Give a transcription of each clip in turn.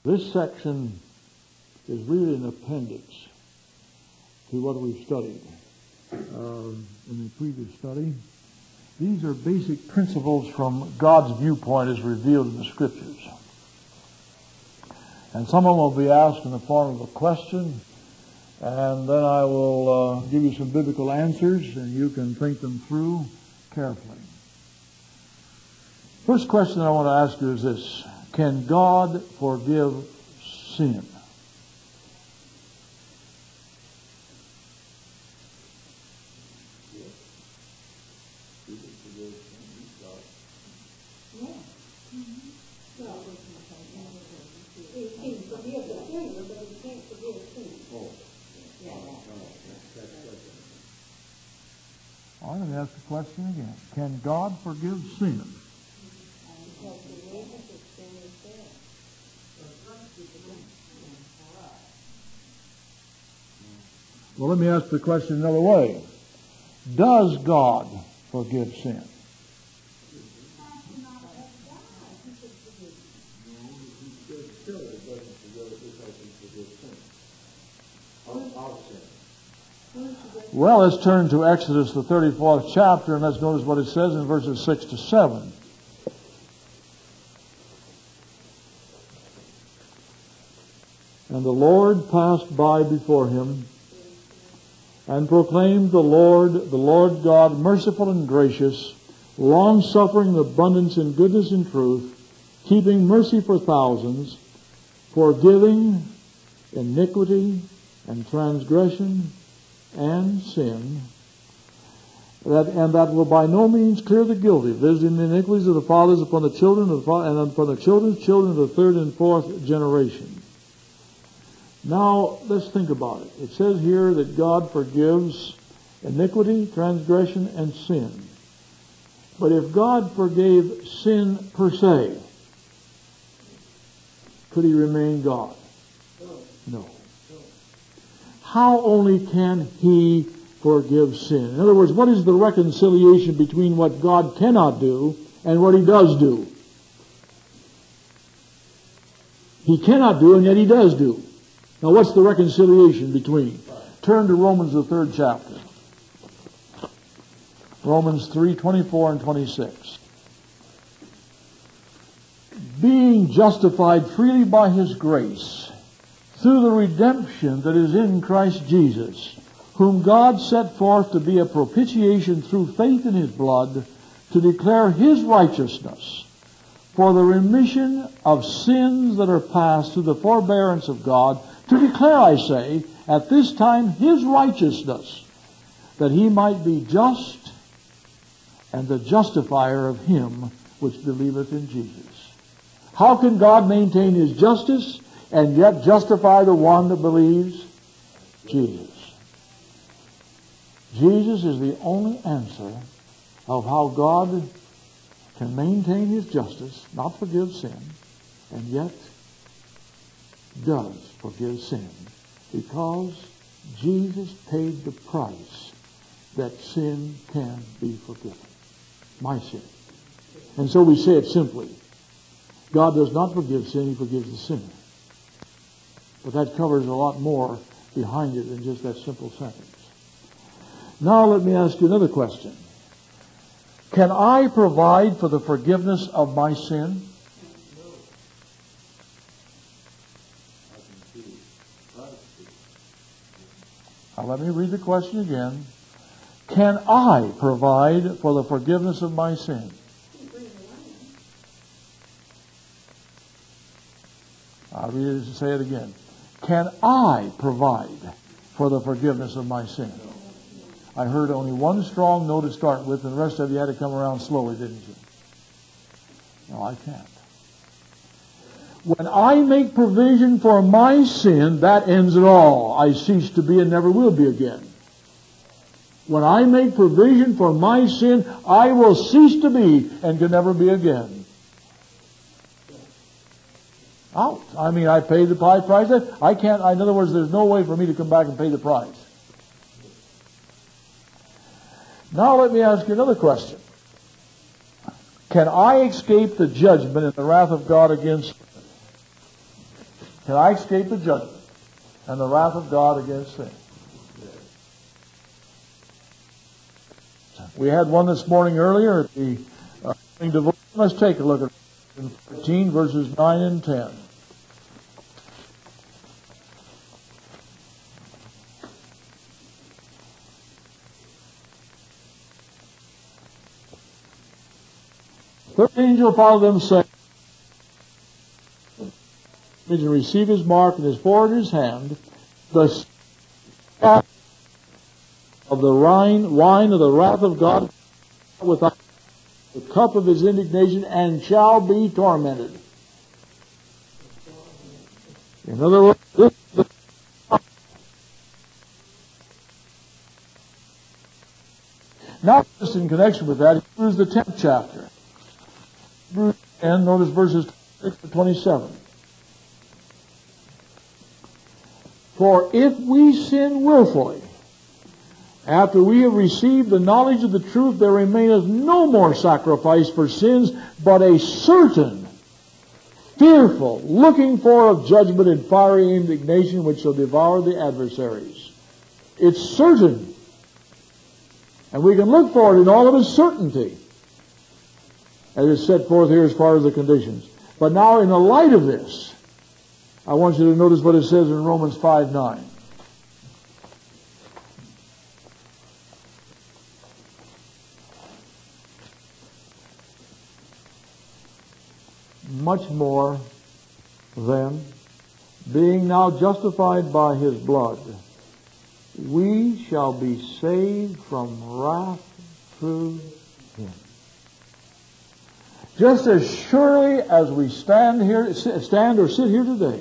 This section is really an appendix to what we've studied in the previous study. These are basic principles from God's viewpoint as revealed in the Scriptures. And some of them will be asked in the form of a question, and then I will give you some biblical answers, and you can think them through carefully. First question I want to ask you is this: can God forgive sin? All right, let me ask the question again. Can God forgive sin? Well, let me ask the question another way. Does God forgive sin? Well, let's turn to Exodus, the 34th chapter, and let's notice what it says in verses 6 to 7. And the Lord passed by before him and proclaimed the Lord God, merciful and gracious, long-suffering in abundance in goodness and truth, keeping mercy for thousands, forgiving iniquity and transgression and sin, that will by no means clear the guilty, visiting the iniquities of the fathers upon the children and upon the children's children of the third and fourth generation. Now, let's think about it. It says here that God forgives iniquity, transgression, and sin. But if God forgave sin per se, could he remain God? No. How only can he forgive sin? In other words, what is the reconciliation between what God cannot do and what he does do? He cannot do, and yet he does do. Now, what's the reconciliation between? Turn to Romans, the 3rd chapter. Romans 3:24 and 26. Being justified freely by his grace, through the redemption that is in Christ Jesus, whom God set forth to be a propitiation through faith in his blood, to declare his righteousness, for the remission of sins that are past through the forbearance of God, to declare, I say, at this time his righteousness, that he might be just and the justifier of him which believeth in Jesus. How can God maintain his justice and yet justify the one that believes? Jesus. Jesus is the only answer of how God can maintain his justice, not forgive sin, and yet does forgive sin, because Jesus paid the price that sin can be forgiven. My sin. And so we say it simply. God does not forgive sin, he forgives the sinner. But that covers a lot more behind it than just that simple sentence. Now let me ask you another question. Can I provide for the forgiveness of my sin? Now let me read the question again. Can I provide for the forgiveness of my sin? I'll read it and say it again. Can I provide for the forgiveness of my sin? I heard only one strong no to start with, and the rest of you had to come around slowly, didn't you? No, I can't. When I make provision for my sin, that ends it all. I cease to be and never will be again. When I make provision for my sin, I will cease to be and can never be again. Out. I mean, I paid the price. I can't, in other words, there's no way for me to come back and pay the price. Now let me ask you another question. Can I escape the judgment and the wrath of God against? Can I escape the judgment and the wrath of God against sin? We had one this morning earlier at the devotion. Let's take a look at 14 verses 9 and 10. Third angel followed them, saying, and receive his mark in his forehead and his hand, the cup of the wine of the wrath of God without the cup of his indignation, and shall be tormented. In other words, now just in connection with that, Hebrews the 10th chapter. Hebrews 10, notice verses 26 to 27. For if we sin willfully, after we have received the knowledge of the truth, there remaineth no more sacrifice for sins, but a certain, fearful, looking for of judgment and fiery indignation, which shall devour the adversaries. It's certain. And we can look for it in all of its certainty, as is set forth here as far as the conditions. But now, in the light of this, I want you to notice what it says in Romans 5:9. Much more then, being now justified by his blood, we shall be saved from wrath through him. Just as surely as we stand or sit here today,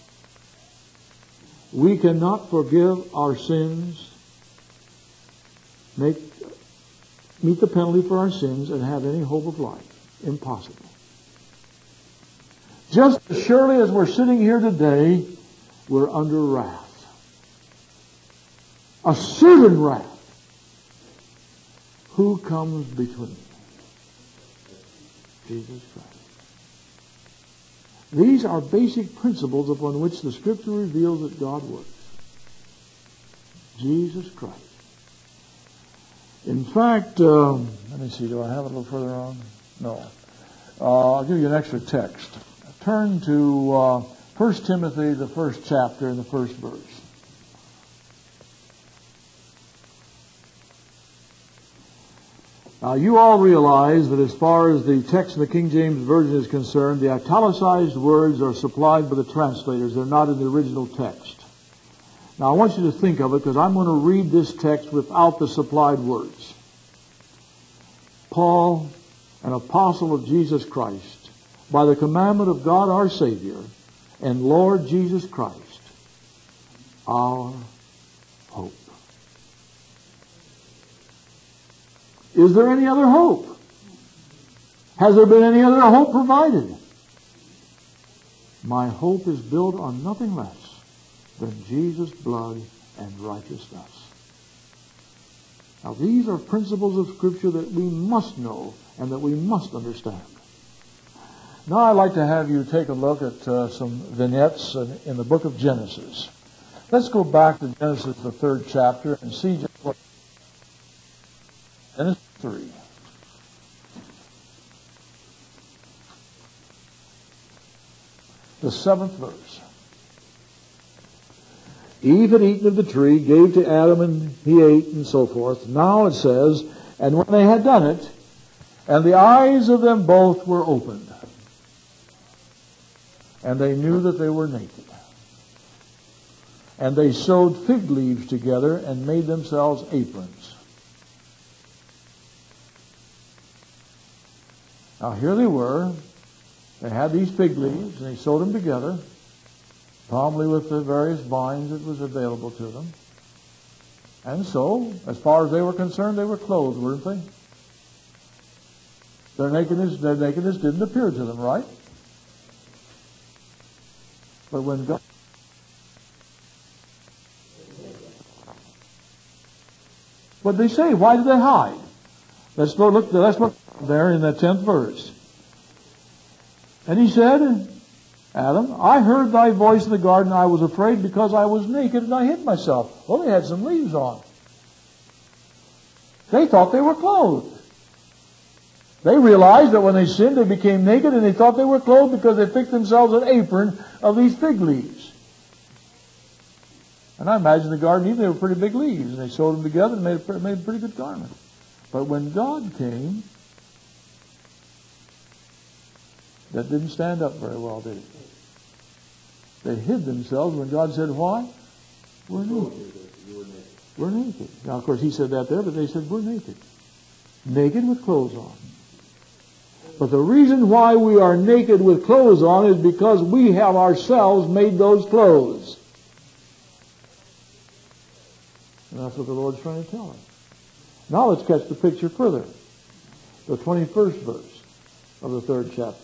we cannot forgive our sins, meet the penalty for our sins, and have any hope of life. Impossible. Just as surely as we're sitting here today, we're under wrath. A certain wrath. Who comes between? Jesus Christ. These are basic principles upon which the Scripture reveals that God works. Jesus Christ. In fact, let me see, do I have it a little further on? No. I'll give you an extra text. Turn to 1 Timothy, the first chapter, and the first verse. Now, you all realize that as far as the text in the King James Version is concerned, the italicized words are supplied by the translators. They're not in the original text. Now, I want you to think of it, because I'm going to read this text without the supplied words. Paul, an apostle of Jesus Christ, by the commandment of God our Savior and Lord Jesus Christ, our hope. Is there any other hope? Has there been any other hope provided? My hope is built on nothing less than Jesus' blood and righteousness. Now, these are principles of Scripture that we must know and that we must understand. Now, I'd like to have you take a look at some vignettes in the book of Genesis. Let's go back to Genesis, the 3rd chapter, and see just what Genesis 3. The 7th verse. Eve had eaten of the tree, gave to Adam, and he ate, and so forth. Now it says, and when they had done it, and the eyes of them both were opened, and they knew that they were naked. And they sewed fig leaves together and made themselves aprons. Now here they were. They had these fig leaves, and they sewed them together, probably with the various vines that was available to them. And so, as far as they were concerned, they were clothed, weren't they? Their nakedness didn't appear to them, right? But when God... What did they say? Why did they hide? Let's look there in that 10th verse. And he said, and Adam, I heard thy voice in the garden. I was afraid because I was naked and I hid myself. Well, they had some leaves on. They thought they were clothed. They realized that when they sinned, they became naked, and they thought they were clothed because they picked themselves an apron of these fig leaves. And I imagine the garden Eden, they were pretty big leaves, and they sewed them together and made a pretty good garment. But when God came, that didn't stand up very well, did it? They hid themselves when God said, why? We're naked. We're naked. Now, of course, he said that there, but they said, we're naked. Naked with clothes on. But the reason why we are naked with clothes on is because we have ourselves made those clothes. And that's what the Lord's trying to tell us. Now let's catch the picture further. The 21st verse of the 3rd chapter.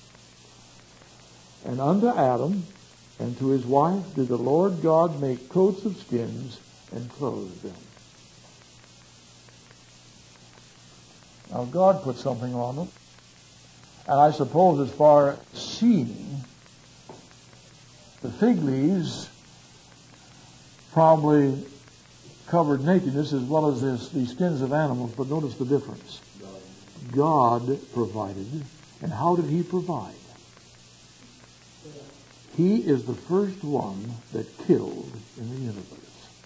And unto Adam and to his wife did the Lord God make coats of skins and clothe them. Now God put something on them. And I suppose as far as seeing, the fig leaves probably covered nakedness as well as the skins of animals. But notice the difference. God provided. And how did he provide? He is the first one that killed in the universe.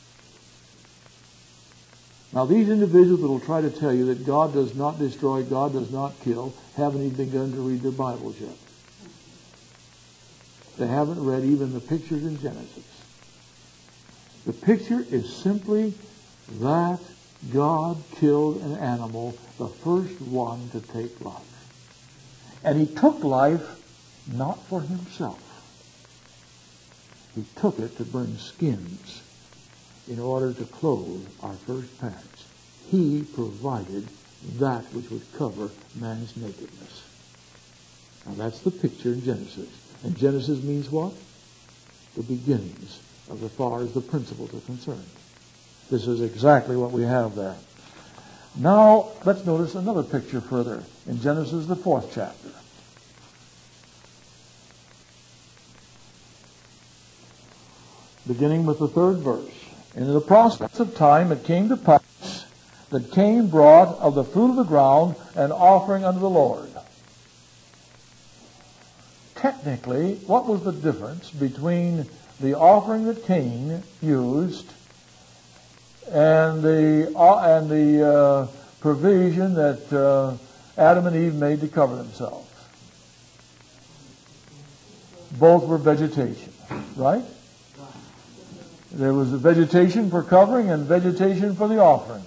Now, these individuals that will try to tell you that God does not destroy, God does not kill, haven't even begun to read their Bibles yet. They haven't read even the pictures in Genesis. The picture is simply that God killed an animal, the first one to take life. And he took life not for himself. He took it to bring skins in order to clothe our first parents. He provided that which would cover man's nakedness. Now that's the picture in Genesis. And Genesis means what? The beginnings of as far as the principles are concerned. This is exactly what we have there. Now let's notice another picture further in Genesis, the 4th chapter. Beginning with the 3rd verse. And in the process of time it came to pass that Cain brought of the fruit of the ground an offering unto the Lord. Technically, what was the difference between the offering that Cain used and the provision that Adam and Eve made to cover themselves? Both were vegetation, right? There was a vegetation for covering and vegetation for the offering.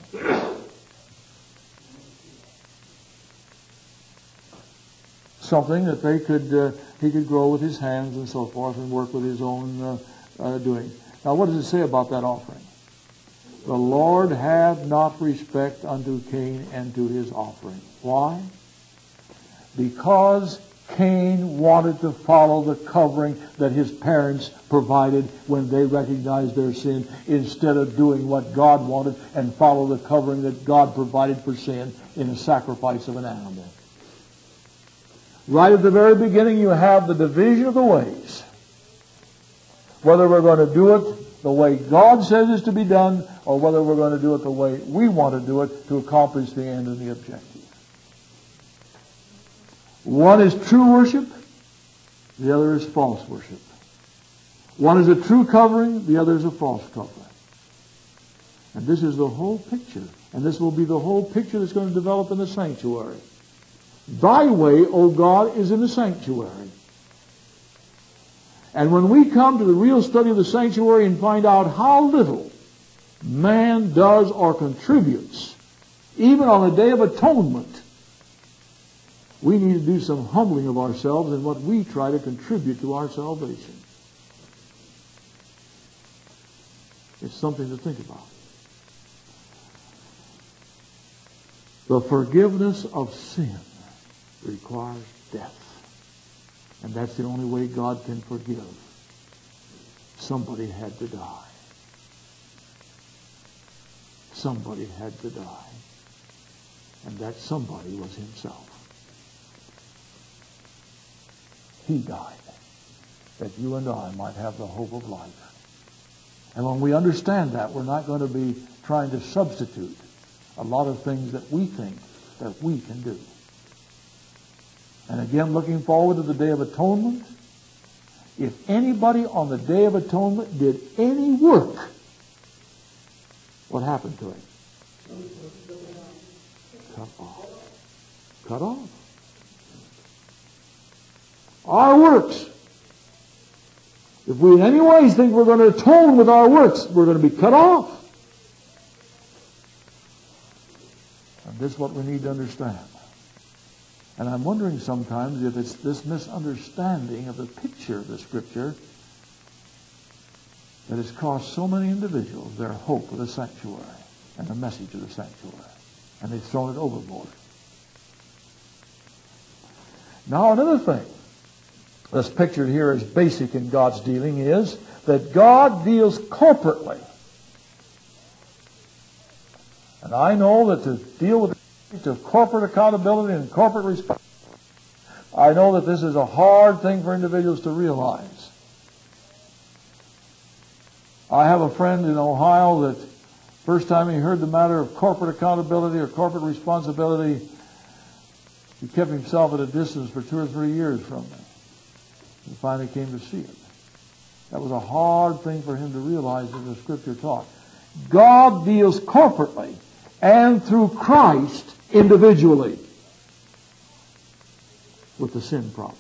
Something that he could grow with his hands and so forth and work with his own doing. Now what does it say about that offering? The Lord had not respect unto Cain and to his offering. Why? Because Cain wanted to follow the covering that his parents provided when they recognized their sin, instead of doing what God wanted and follow the covering that God provided for sin in the sacrifice of an animal. Right at the very beginning, you have the division of the ways. Whether we're going to do it the way God says it's to be done, or whether we're going to do it the way we want to do it to accomplish the end and the objective. One is true worship, the other is false worship. One is a true covering, the other is a false covering. And this is the whole picture. And this will be the whole picture that's going to develop in the sanctuary. Thy way, O God, is in the sanctuary. And when we come to the real study of the sanctuary and find out how little man does or contributes, even on the Day of Atonement, we need to do some humbling of ourselves in what we try to contribute to our salvation. It's something to think about. The forgiveness of sin requires death. And that's the only way God can forgive. Somebody had to die. Somebody had to die. And that somebody was himself. He died. that you and I might have the hope of life. And when we understand that, we're not going to be trying to substitute a lot of things that we think that we can do. And again, looking forward to the Day of Atonement, if anybody on the Day of Atonement did any work, what happened to him? Cut off. Cut off. Our works. If we in any ways think we're going to atone with our works, we're going to be cut off. And this is what we need to understand. And I'm wondering sometimes if it's this misunderstanding of the picture of the Scripture that has cost so many individuals their hope of the sanctuary and the message of the sanctuary. And they've thrown it overboard. Now another thing that's pictured here as basic in God's dealing is that God deals corporately. And I know that to deal with the issue of corporate accountability and corporate responsibility, I know that this is a hard thing for individuals to realize. I have a friend in Ohio that first time he heard the matter of corporate accountability or corporate responsibility, he kept himself at a distance for 2 or 3 years from me. He finally came to see it. That was a hard thing for him to realize as the Scripture taught. God deals corporately and through Christ individually with the sin problem.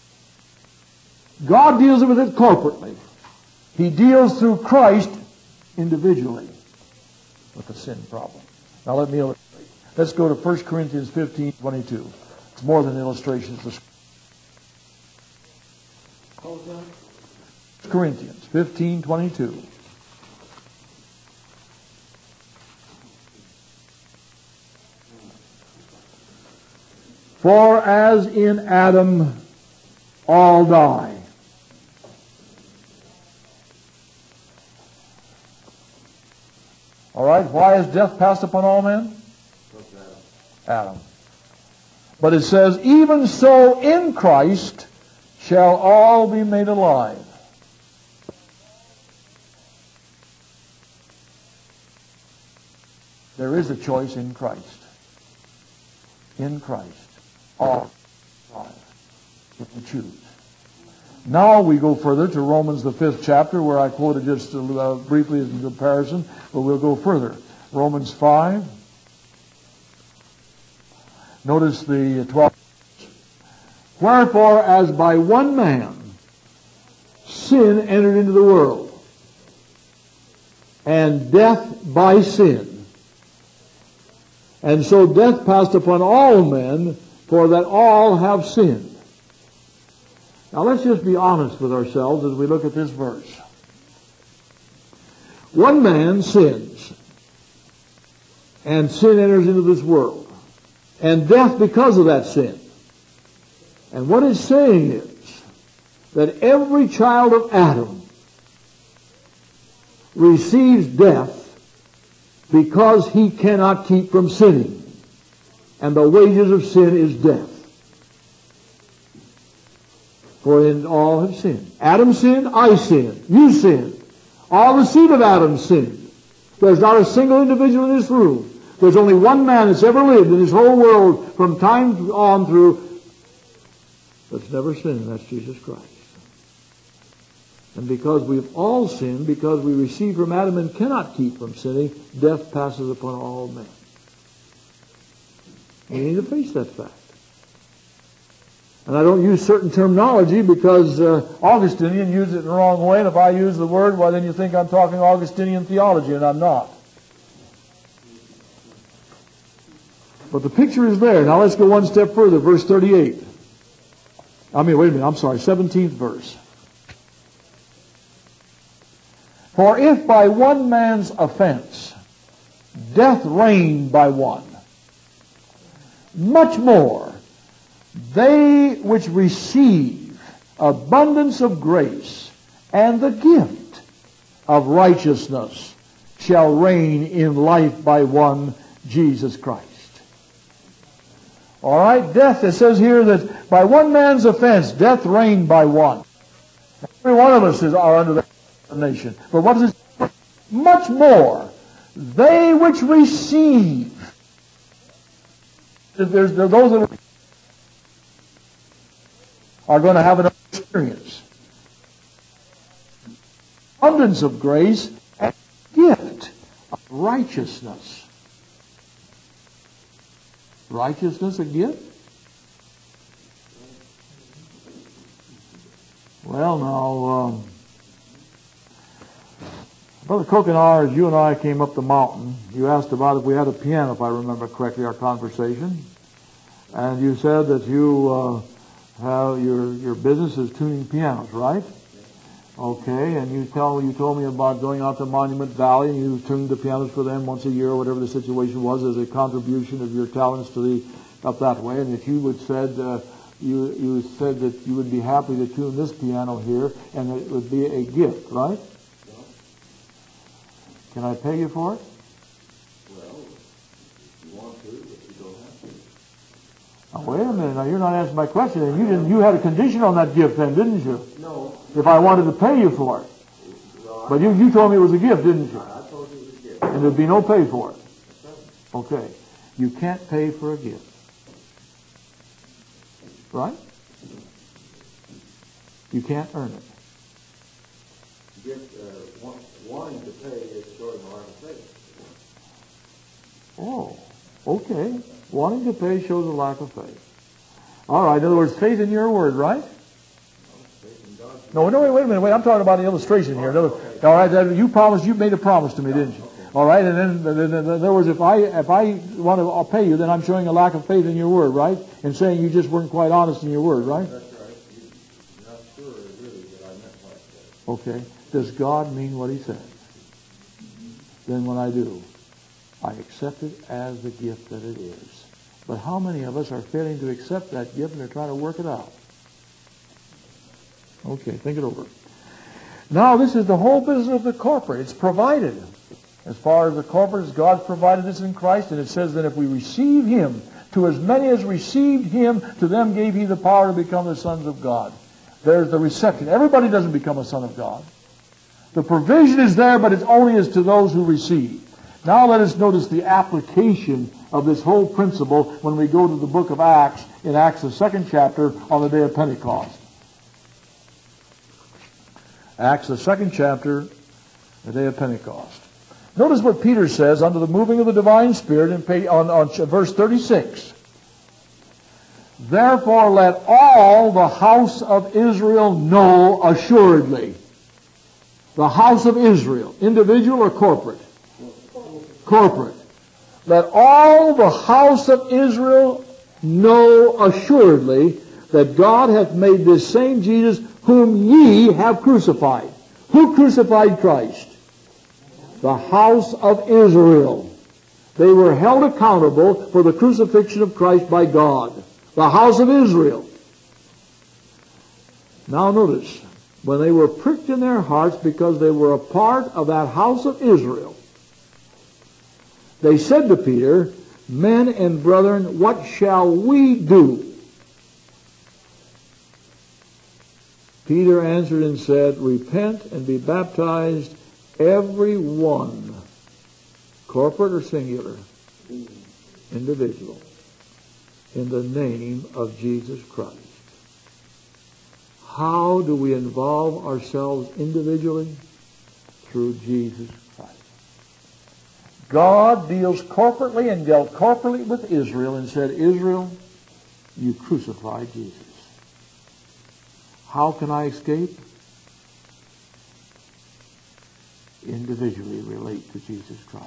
God deals with it corporately. He deals through Christ individually with the sin problem. Now let me illustrate. Let's go to 1 Corinthians 15:22. It's more than illustrations. Corinthians 15:22. For as in Adam all die. All right, why is death passed upon all men? Adam. But it says, even so in Christ shall all be made alive. There is a choice in Christ. In Christ. All alive. If we choose. Now we go further to Romans the 5th chapter, where I quoted just briefly as a comparison, but we'll go further. Romans 5. Notice the 12th. Wherefore, as by one man sin entered into the world, and death by sin, and so death passed upon all men, for that all have sinned. Now let's just be honest with ourselves as we look at this verse. One man sins, and sin enters into this world, and death because of that sin. And what it's saying is that every child of Adam receives death because he cannot keep from sinning. And the wages of sin is death. For in all have sinned. Adam sinned, I sinned, you sinned. All the seed of Adam sinned. There's not a single individual in this room. There's only one man that's ever lived in this whole world from time on through that's never sinned, and that's Jesus Christ. And because we've all sinned, because we receive from Adam and cannot keep from sinning, death passes upon all men. We need to face that fact. And I don't use certain terminology because Augustinian used it in the wrong way, and if I use the word, well, then you think I'm talking Augustinian theology, and I'm not. But the picture is there. Now let's go one step further, verse 38. 17th verse. For if by one man's offense death reigned by one, much more they which receive abundance of grace and the gift of righteousness shall reign in life by one, Jesus Christ. All right, death, it says here that by one man's offense, death reigned by one. Every one of us are under that condemnation. But what does it say? Much more, they which receive. There's those that are going to have an experience. Abundance of grace and gift of righteousness. Righteousness a gift? Well, now, Brother Cook and I, as you and I came up the mountain, you asked about if we had a piano, if I remember correctly, our conversation. And you said that you have your business is tuning pianos, right? Okay, and you told me about going out to Monument Valley and you tuned the pianos for them once a year or whatever the situation was as a contribution of your talents to the up that way, and that you would said you said that you would be happy to tune this piano here and that it would be a gift, right? Can I pay you for it? Well, if you want to, but you don't have to. Now, wait a minute. Now, you're not answering my question. And you had a condition on that gift then, didn't you? No. If I wanted to pay you for it. Well, but you told me it was a gift, didn't you? I told you it was a gift. And there'd be no pay for it. That's right. Okay. You can't pay for a gift. Right? You can't earn it. Gift, wanting to pay is showing a lack of faith. Oh, okay. Wanting to pay shows a lack of faith. All right. In other words, faith in your word, right? Faith in God. No, wait a minute. I'm talking about an illustration here. All right. You made a promise to me, didn't you? All right. And then, in other words, if I want to, I'll pay you, then I'm showing a lack of faith in your word, right? And saying you just weren't quite honest in your word, right? That's right. You're not sure really that I meant what I said. Okay. Does God mean what he says? Then when I do, I accept it as the gift that it is. But how many of us are failing to accept that gift and they're trying to work it out? Okay, think it over. Now, this is the whole business of the corporate. It's provided. As far as the corporate, as God provided this in Christ, and it says that if we receive him, to as many as received him, to them gave he the power to become the sons of God. There's the reception. Everybody doesn't become a son of God. The provision is there, but it's only as to those who receive. Now let us notice the application of this whole principle when we go to the book of Acts, in Acts the 2nd chapter, on the day of Pentecost. Acts the 2nd chapter, the day of Pentecost. Notice what Peter says under the moving of the divine Spirit on verse 36. Therefore let all the house of Israel know assuredly. The house of Israel, individual or corporate? Corporate. Let all the house of Israel know assuredly that God hath made this same Jesus whom ye have crucified. Who crucified Christ? The house of Israel. They were held accountable for the crucifixion of Christ by God. The house of Israel. Now notice, when they were pricked in their hearts because they were a part of that house of Israel, they said to Peter, Men and brethren, what shall we do? Peter answered and said, Repent and be baptized, every one, corporate or singular, individual, in the name of Jesus Christ. How do we involve ourselves individually? Through Jesus Christ. God deals corporately and dealt corporately with Israel and said, Israel, you crucified Jesus. How can I escape? Individually relate to Jesus Christ.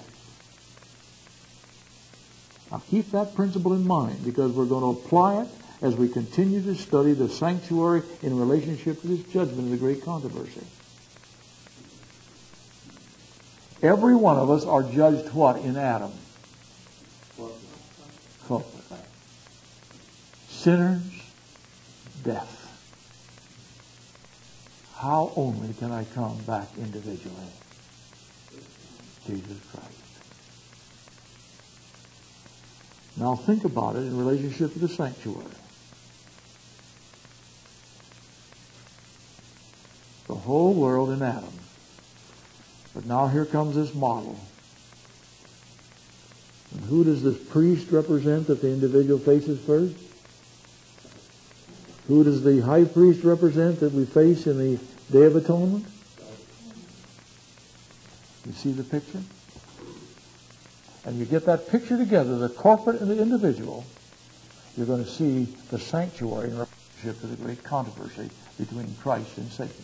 Now keep that principle in mind because we're going to apply it as we continue to study the sanctuary in relationship to this judgment of the great controversy. Every one of us are judged what in Adam? Corporately. Sinners, death. How only can I come back individually? Jesus Christ. Now think about it in relationship to the sanctuary. the whole world in Adam. But now here comes this model. And who does this priest represent that the individual faces first? Who does the high priest represent that we face in the Day of Atonement? You see the picture? And you get that picture together, the corporate and the individual, you're going to see the sanctuary in relationship to the great controversy between Christ and Satan.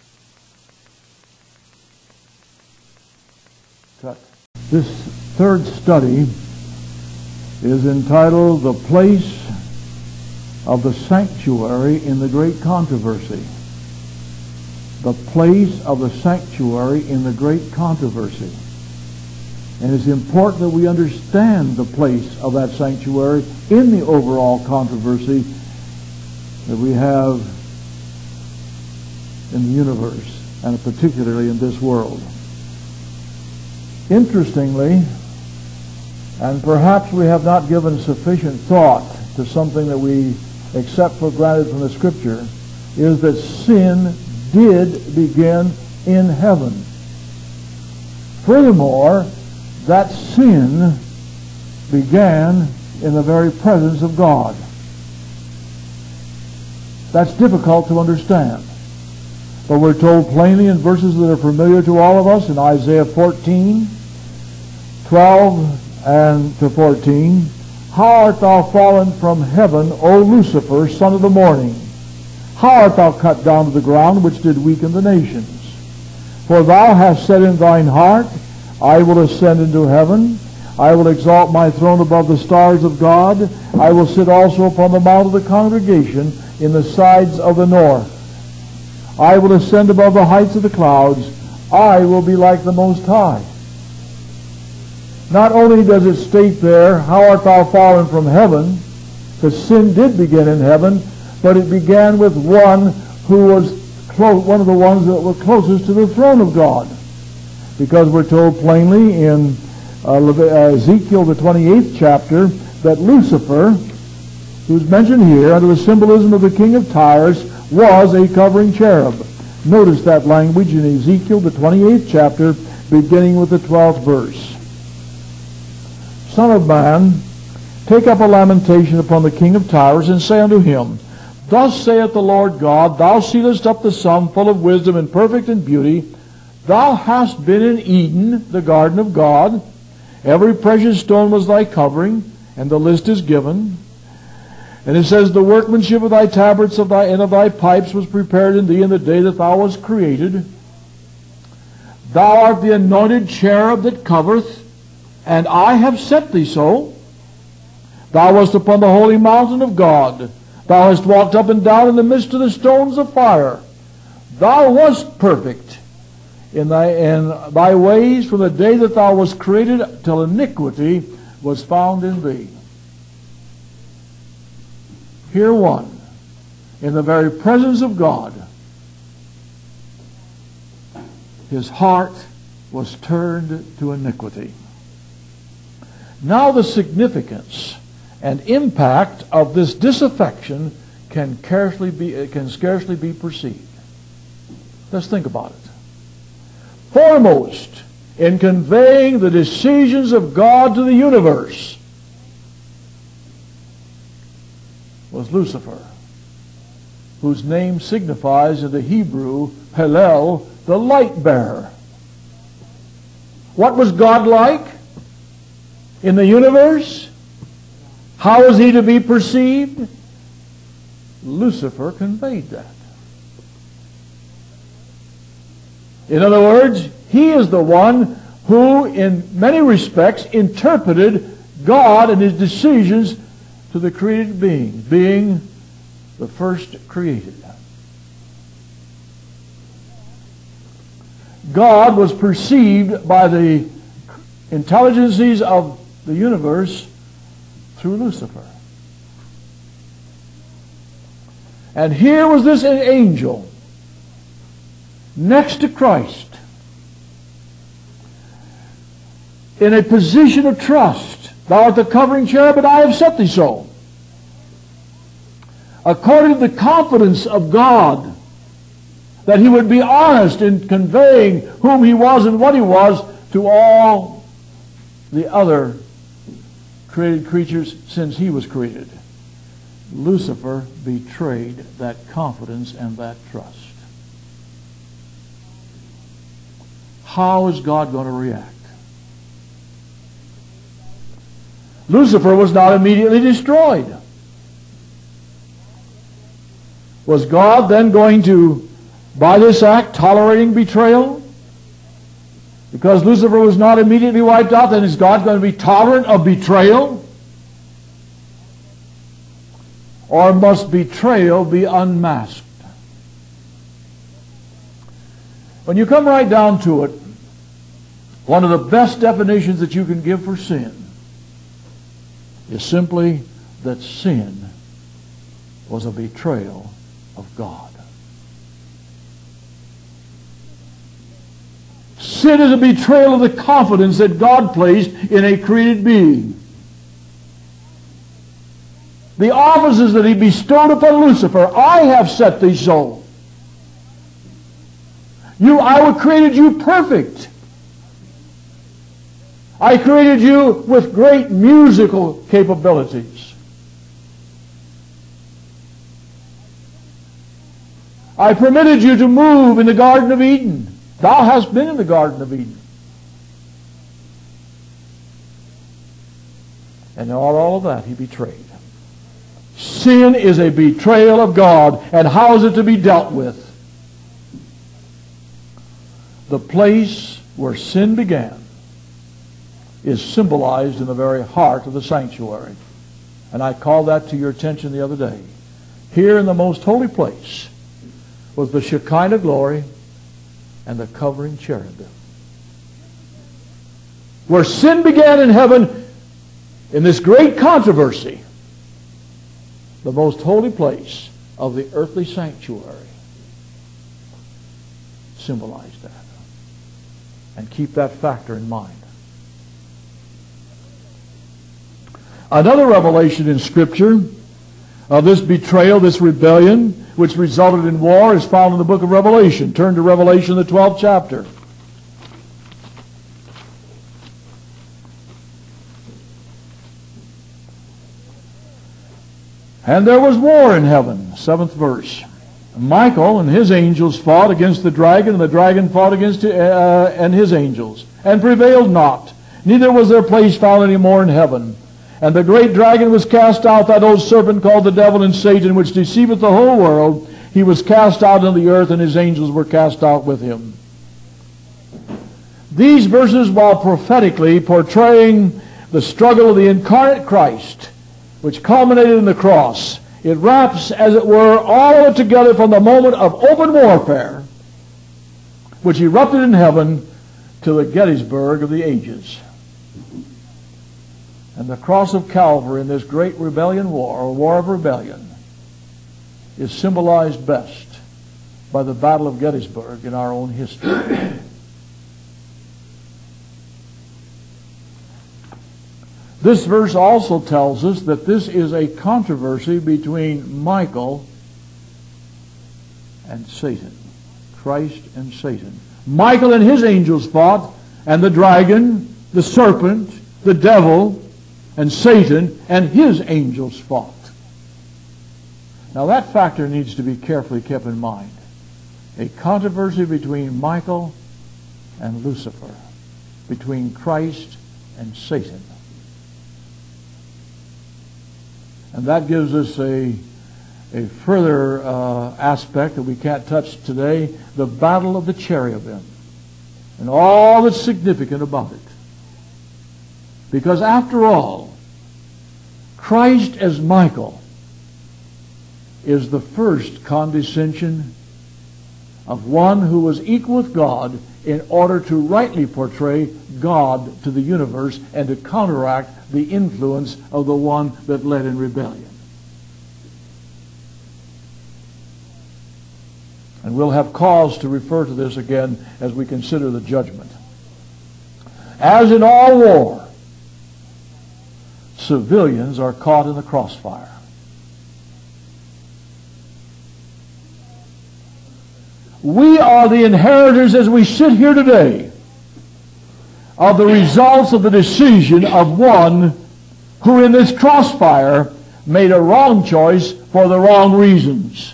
Cut. This third study is entitled The Place of the Sanctuary in the Great Controversy. The place of the sanctuary in the great controversy. And it's important that we understand the place of that sanctuary in the overall controversy that we have in the universe, and particularly in this world. Interestingly, and perhaps we have not given sufficient thought to something that we accept for granted from the Scripture, is that sin did begin in heaven. Furthermore, that sin began in the very presence of God. That's difficult to understand. But we're told plainly in verses that are familiar to all of us in Isaiah 14, 12 and to 14, How art thou fallen from heaven, O Lucifer, son of the morning? How art thou cut down to the ground, which did weaken the nations? For thou hast said in thine heart, I will ascend into heaven. I will exalt my throne above the stars of God. I will sit also upon the mount of the congregation in the sides of the north. I will ascend above the heights of the clouds. I will be like the Most High. Not only does it state there, how art thou fallen from heaven, because sin did begin in heaven, but it began with one who was one of the ones that were closest to the throne of God. Because we're told plainly in Ezekiel, the 28th chapter, that Lucifer, who's mentioned here under the symbolism of the king of Tyre, was a covering cherub. Notice that language in Ezekiel, the 28th chapter, beginning with the 12th verse. Son of man, take up a lamentation upon the king of Tyre, and say unto him, Thus saith the Lord God, Thou sealest up the sum, full of wisdom and perfect in beauty. Thou hast been in Eden, the garden of God. Every precious stone was thy covering, and the list is given. And it says, The workmanship of thy tabrets and of thy pipes was prepared in thee in the day that thou wast created. Thou art the anointed cherub that covereth, and I have set thee so. Thou wast upon the holy mountain of God. Thou hast walked up and down in the midst of the stones of fire. Thou wast perfect in thy ways from the day that thou wast created till iniquity was found in thee. Here one, in the very presence of God, his heart was turned to iniquity. Now the significance and impact of this disaffection can scarcely be perceived. Let's think about it. Foremost in conveying the decisions of God to the universe was Lucifer, whose name signifies in the Hebrew, Hallel, the light bearer. What was God like in the universe? How was he to be perceived? Lucifer conveyed that. In other words, he is the one who, in many respects, interpreted God and his decisions to the created being the first created. God was perceived by the intelligences of the universe through Lucifer. And here was this angel next to Christ in a position of trust. Thou art the covering cherub, and I have set thee so. According to the confidence of God, that he would be honest in conveying whom he was and what he was to all the other created creatures since he was created. Lucifer betrayed that confidence and that trust. How is God going to react? Lucifer was not immediately destroyed. Was God then going to, by this act, tolerating betrayal? Because Lucifer was not immediately wiped out, then is God going to be tolerant of betrayal? Or must betrayal be unmasked? When you come right down to it, one of the best definitions that you can give for sin is simply that sin was a betrayal of God. Sin is a betrayal of the confidence that God placed in a created being. The offices that he bestowed upon Lucifer, I have set thee so. I created you perfect. I created you with great musical capabilities. I permitted you to move in the Garden of Eden. Thou hast been in the Garden of Eden. And all of that he betrayed. Sin is a betrayal of God. And how is it to be dealt with? The place where sin began is symbolized in the very heart of the sanctuary. And I called that to your attention the other day. Here in the most holy place was the Shekinah glory and the covering cherubim. Where sin began in heaven, in this great controversy, the most holy place of the earthly sanctuary symbolized that. And keep that factor in mind. Another revelation in Scripture of this betrayal, this rebellion, which resulted in war, is found in the book of Revelation. Turn to Revelation, the 12th chapter. And there was war in heaven, 7th verse. Michael and his angels fought against the dragon, and the dragon fought against and his angels, and prevailed not. Neither was their place found any more in heaven. And the great dragon was cast out, that old serpent called the devil and Satan, which deceiveth the whole world. He was cast out into the earth, and his angels were cast out with him. These verses, while prophetically portraying the struggle of the incarnate Christ, which culminated in the cross, it wraps, as it were, all of it together from the moment of open warfare, which erupted in heaven, to the Gettysburg of the ages. And the cross of Calvary in this great rebellion war, or war of rebellion, is symbolized best by the Battle of Gettysburg in our own history. This verse also tells us that this is a controversy between Michael and Satan. Christ and Satan. Michael and his angels fought, and the dragon, the serpent, the devil, and Satan and his angels fought. Now that factor needs to be carefully kept in mind. A controversy between Michael and Lucifer, between Christ and Satan. And that gives us a further aspect that we can't touch today, the battle of the cherubim, and all that's significant about it. Because after all, Christ as Michael is the first condescension of one who was equal with God in order to rightly portray God to the universe and to counteract the influence of the one that led in rebellion. And we'll have cause to refer to this again as we consider the judgment. As in all war, civilians are caught in the crossfire. we are the inheritors as we sit here today of the results of the decision of one who in this crossfire made a wrong choice for the wrong reasons.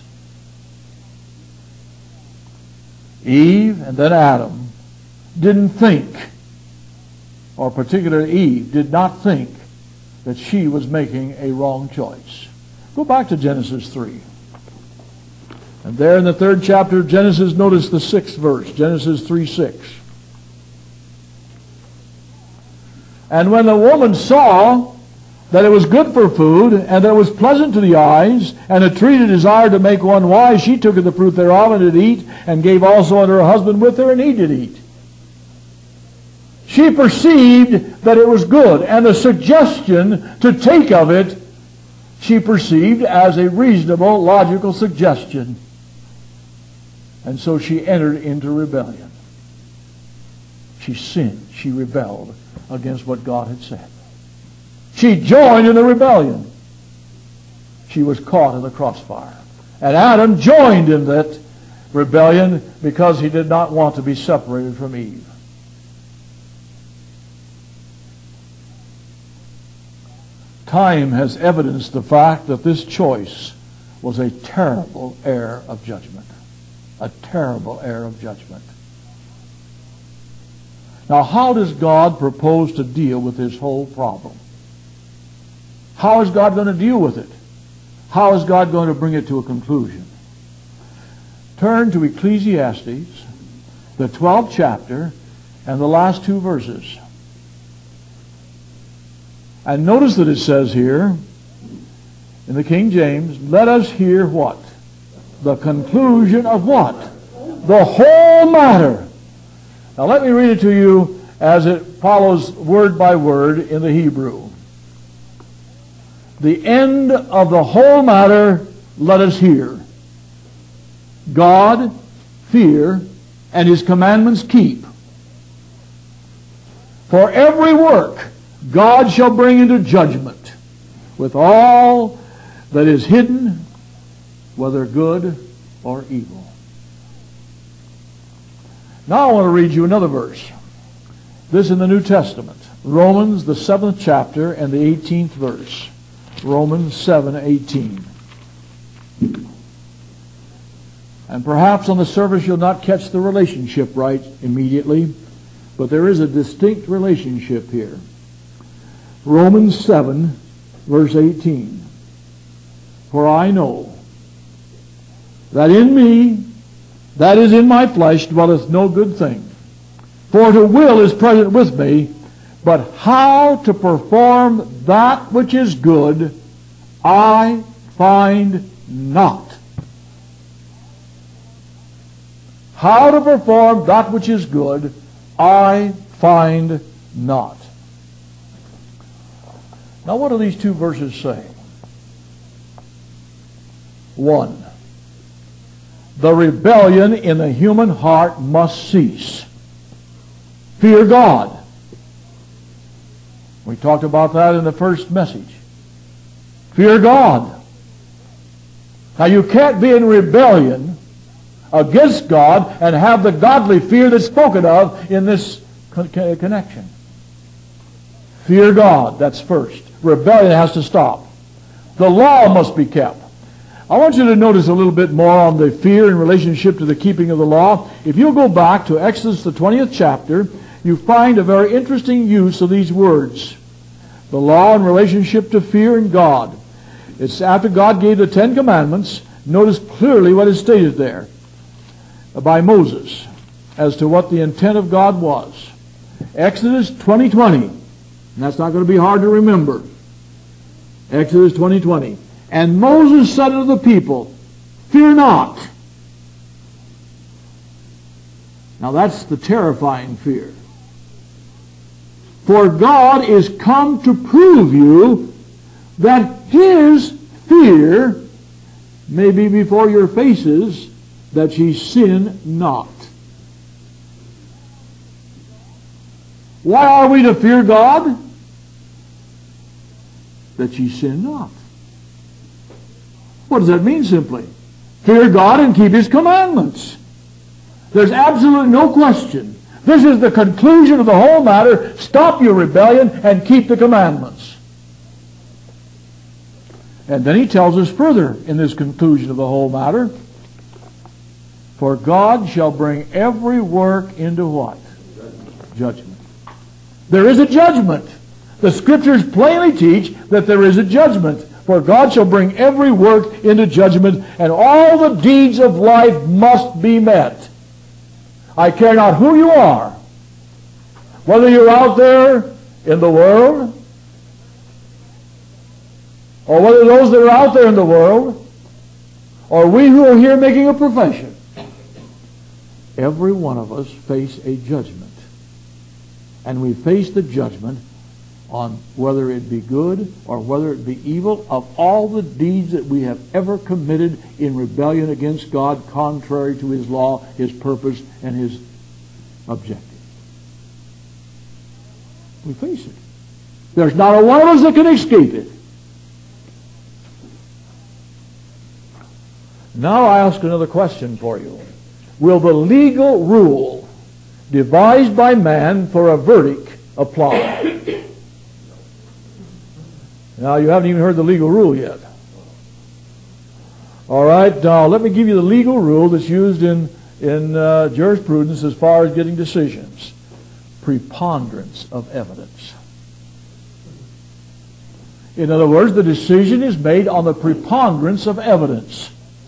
Eve and then Adam didn't think, or particularly Eve did not think, that she was making a wrong choice. Go back to Genesis 3. And there in the 3rd chapter of Genesis, notice the 6th verse, Genesis 3:6. And when the woman saw that it was good for food, and that it was pleasant to the eyes, and a tree to desire to make one wise, she took of the fruit thereof, and did eat, and gave also unto her husband with her, and he did eat. She perceived that it was good, and the suggestion to take of it, she perceived as a reasonable, logical suggestion. And so she entered into rebellion. She sinned. She rebelled against what God had said. She joined in the rebellion. She was caught in the crossfire. And Adam joined in that rebellion because he did not want to be separated from Eve. Time has evidenced the fact that this choice was a terrible error of judgment. A terrible error of judgment. Now, how does God propose to deal with this whole problem? How is God going to deal with it? How is God going to bring it to a conclusion? Turn to Ecclesiastes, the 12th chapter, and the last 2 verses. And notice that it says here, in the King James, let us hear what? The conclusion of what? The whole matter. Now let me read it to you as it follows word by word in the Hebrew. The end of the whole matter let us hear. God fear and His commandments keep. For every work God shall bring into judgment with all that is hidden, whether good or evil. Now I want to read you another verse. This in the New Testament. Romans, the 7th chapter and the 18th verse. Romans 7:18. And perhaps on the surface you'll not catch the relationship right immediately, but there is a distinct relationship here. Romans 7, verse 18. For I know that in me, that is in my flesh, dwelleth no good thing. For to will is present with me, but how to perform that which is good, I find not. How to perform that which is good, I find not. Now what do these 2 verses say? 1. The rebellion in the human heart must cease. Fear God. We talked about that in the first message. Fear God. Now you can't be in rebellion against God and have the godly fear that's spoken of in this connection. Fear God, that's first. Rebellion has to stop. The law must be kept. I want you to notice a little bit more on the fear in relationship to the keeping of the law. If you'll go back to Exodus, the 20th chapter, you find a very interesting use of these words. The law in relationship to fear in God. It's after God gave the 10 commandments. Notice clearly what is stated there by Moses as to what the intent of God was. Exodus 20:20. And that's not going to be hard to remember. Exodus 20:20. And Moses said unto the people, fear not. Now that's the terrifying fear. For God is come to prove you that His fear may be before your faces, that ye sin not. Why are we to fear God? That ye sin not. What does that mean simply? Fear God and keep His commandments. There's absolutely no question. This is the conclusion of the whole matter. Stop your rebellion and keep the commandments. And then he tells us further in this conclusion of the whole matter, for God shall bring every work into what? Judgment. There is a judgment. The Scriptures plainly teach that there is a judgment. For God shall bring every work into judgment, and all the deeds of life must be met. I care not who you are, whether you're out there in the world, or whether those that are out there in the world, or we who are here making a profession. Every one of us face a judgment. And we face the judgment on whether it be good or whether it be evil of all the deeds that we have ever committed in rebellion against God, contrary to His law, His purpose, and His objective. We face it. There's not a one of us that can escape it. Now I ask another question for you. Will the legal rule devised by man for a verdict apply? Now, you haven't even heard the legal rule yet. All right, now let me give you the legal rule that's used in jurisprudence as far as getting decisions. Preponderance of evidence. In other words, the decision is made on the preponderance of evidence.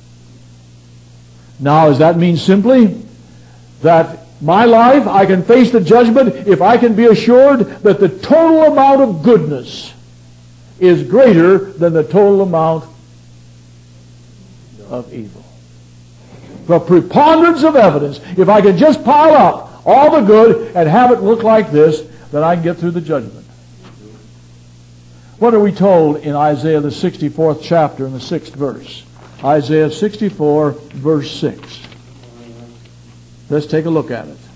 Now, does that mean simply that my life, I can face the judgment if I can be assured that the total amount of goodness is greater than the total amount of evil? The preponderance of evidence. If I can just pile up all the good and have it look like this, then I can get through the judgment. What are we told in Isaiah the 64th chapter in the 6th verse? Isaiah 64 verse 6. Let's take a look at it.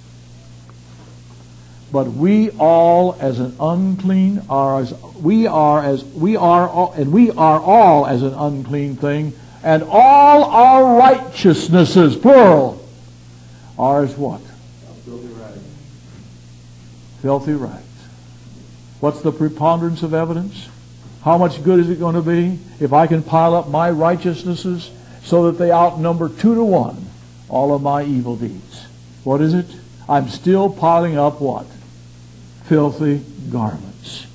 But we all as an unclean we are all as an unclean thing, and all our righteousnesses, plural, are as what? Filthy rags. Filthy rags. What's the preponderance of evidence? How much good is it going to be if I can pile up my righteousnesses so that they outnumber 2-to-1 all of my evil deeds? What is it? I'm still piling up what? Filthy garments.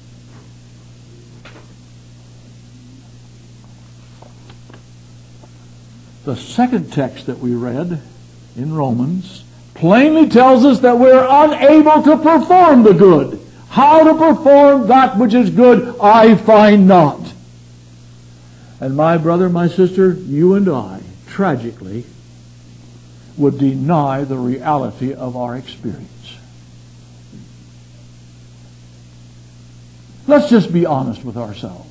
The second text that we read in Romans plainly tells us that we're unable to perform the good. How to perform that which is good, I find not. And my brother, my sister, you and I, tragically, would deny the reality of our experience. Let's just be honest with ourselves.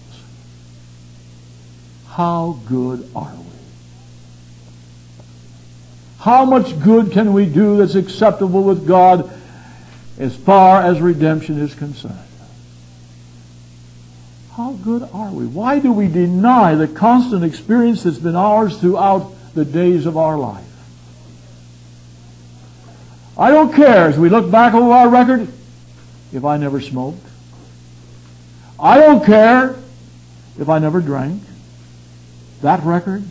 How good are we? How much good can we do that's acceptable with God as far as redemption is concerned? How good are we? Why do we deny the constant experience that's been ours throughout the days of our life? I don't care, as we look back over our record, if I never smoked. I don't care if I never drank. That record.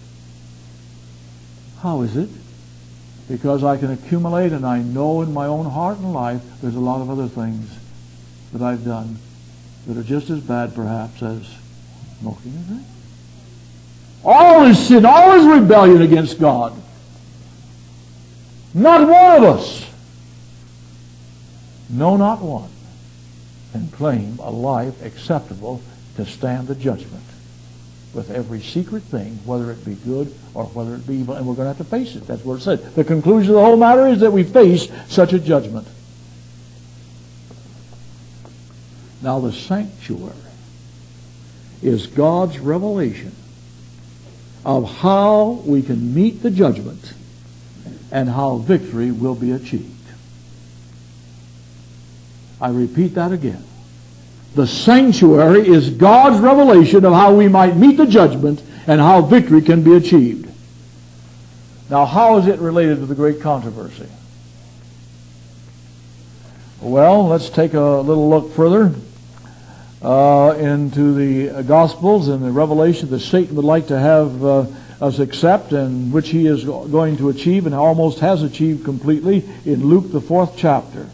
How is it? Because I can accumulate, and I know in my own heart and life there's a lot of other things that I've done that are just as bad perhaps as smoking and drinking. All is sin, all is rebellion against God. Not one of us, no, not one, can claim a life acceptable to stand the judgment with every secret thing, whether it be good or whether it be evil. And we're going to have to face it. That's what it said. The conclusion of the whole matter is that we face such a judgment. Now the sanctuary is God's revelation of how we can meet the judgment and how victory will be achieved. I repeat that again. The sanctuary is God's revelation of how we might meet the judgment and how victory can be achieved. Now, how is it related to the great controversy? Well, let's take a little look further into the Gospels and the revelation that Satan would like to have us accept, and which he is going to achieve and almost has achieved completely in Luke, the 4th chapter.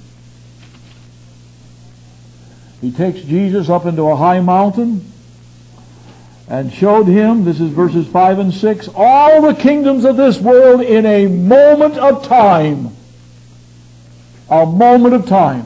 He takes Jesus up into a high mountain and showed him, this is verses 5 and 6, all the kingdoms of this world in a moment of time. A moment of time.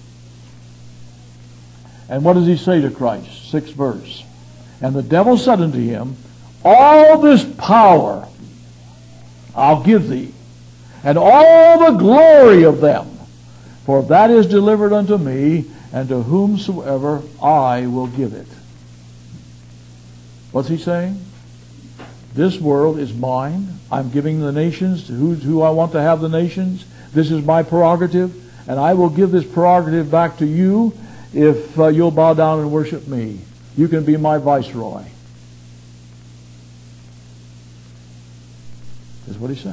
And what does he say to Christ? 6th verse. And the devil said unto him, all this power I'll give thee, and all the glory of them, for that is delivered unto me, and to whomsoever I will give it. What's he saying? This world is mine. I'm giving the nations to who I want to have the nations. This is my prerogative, and I will give this prerogative back to you if you'll bow down and worship me. You can be my viceroy. Is what he's saying.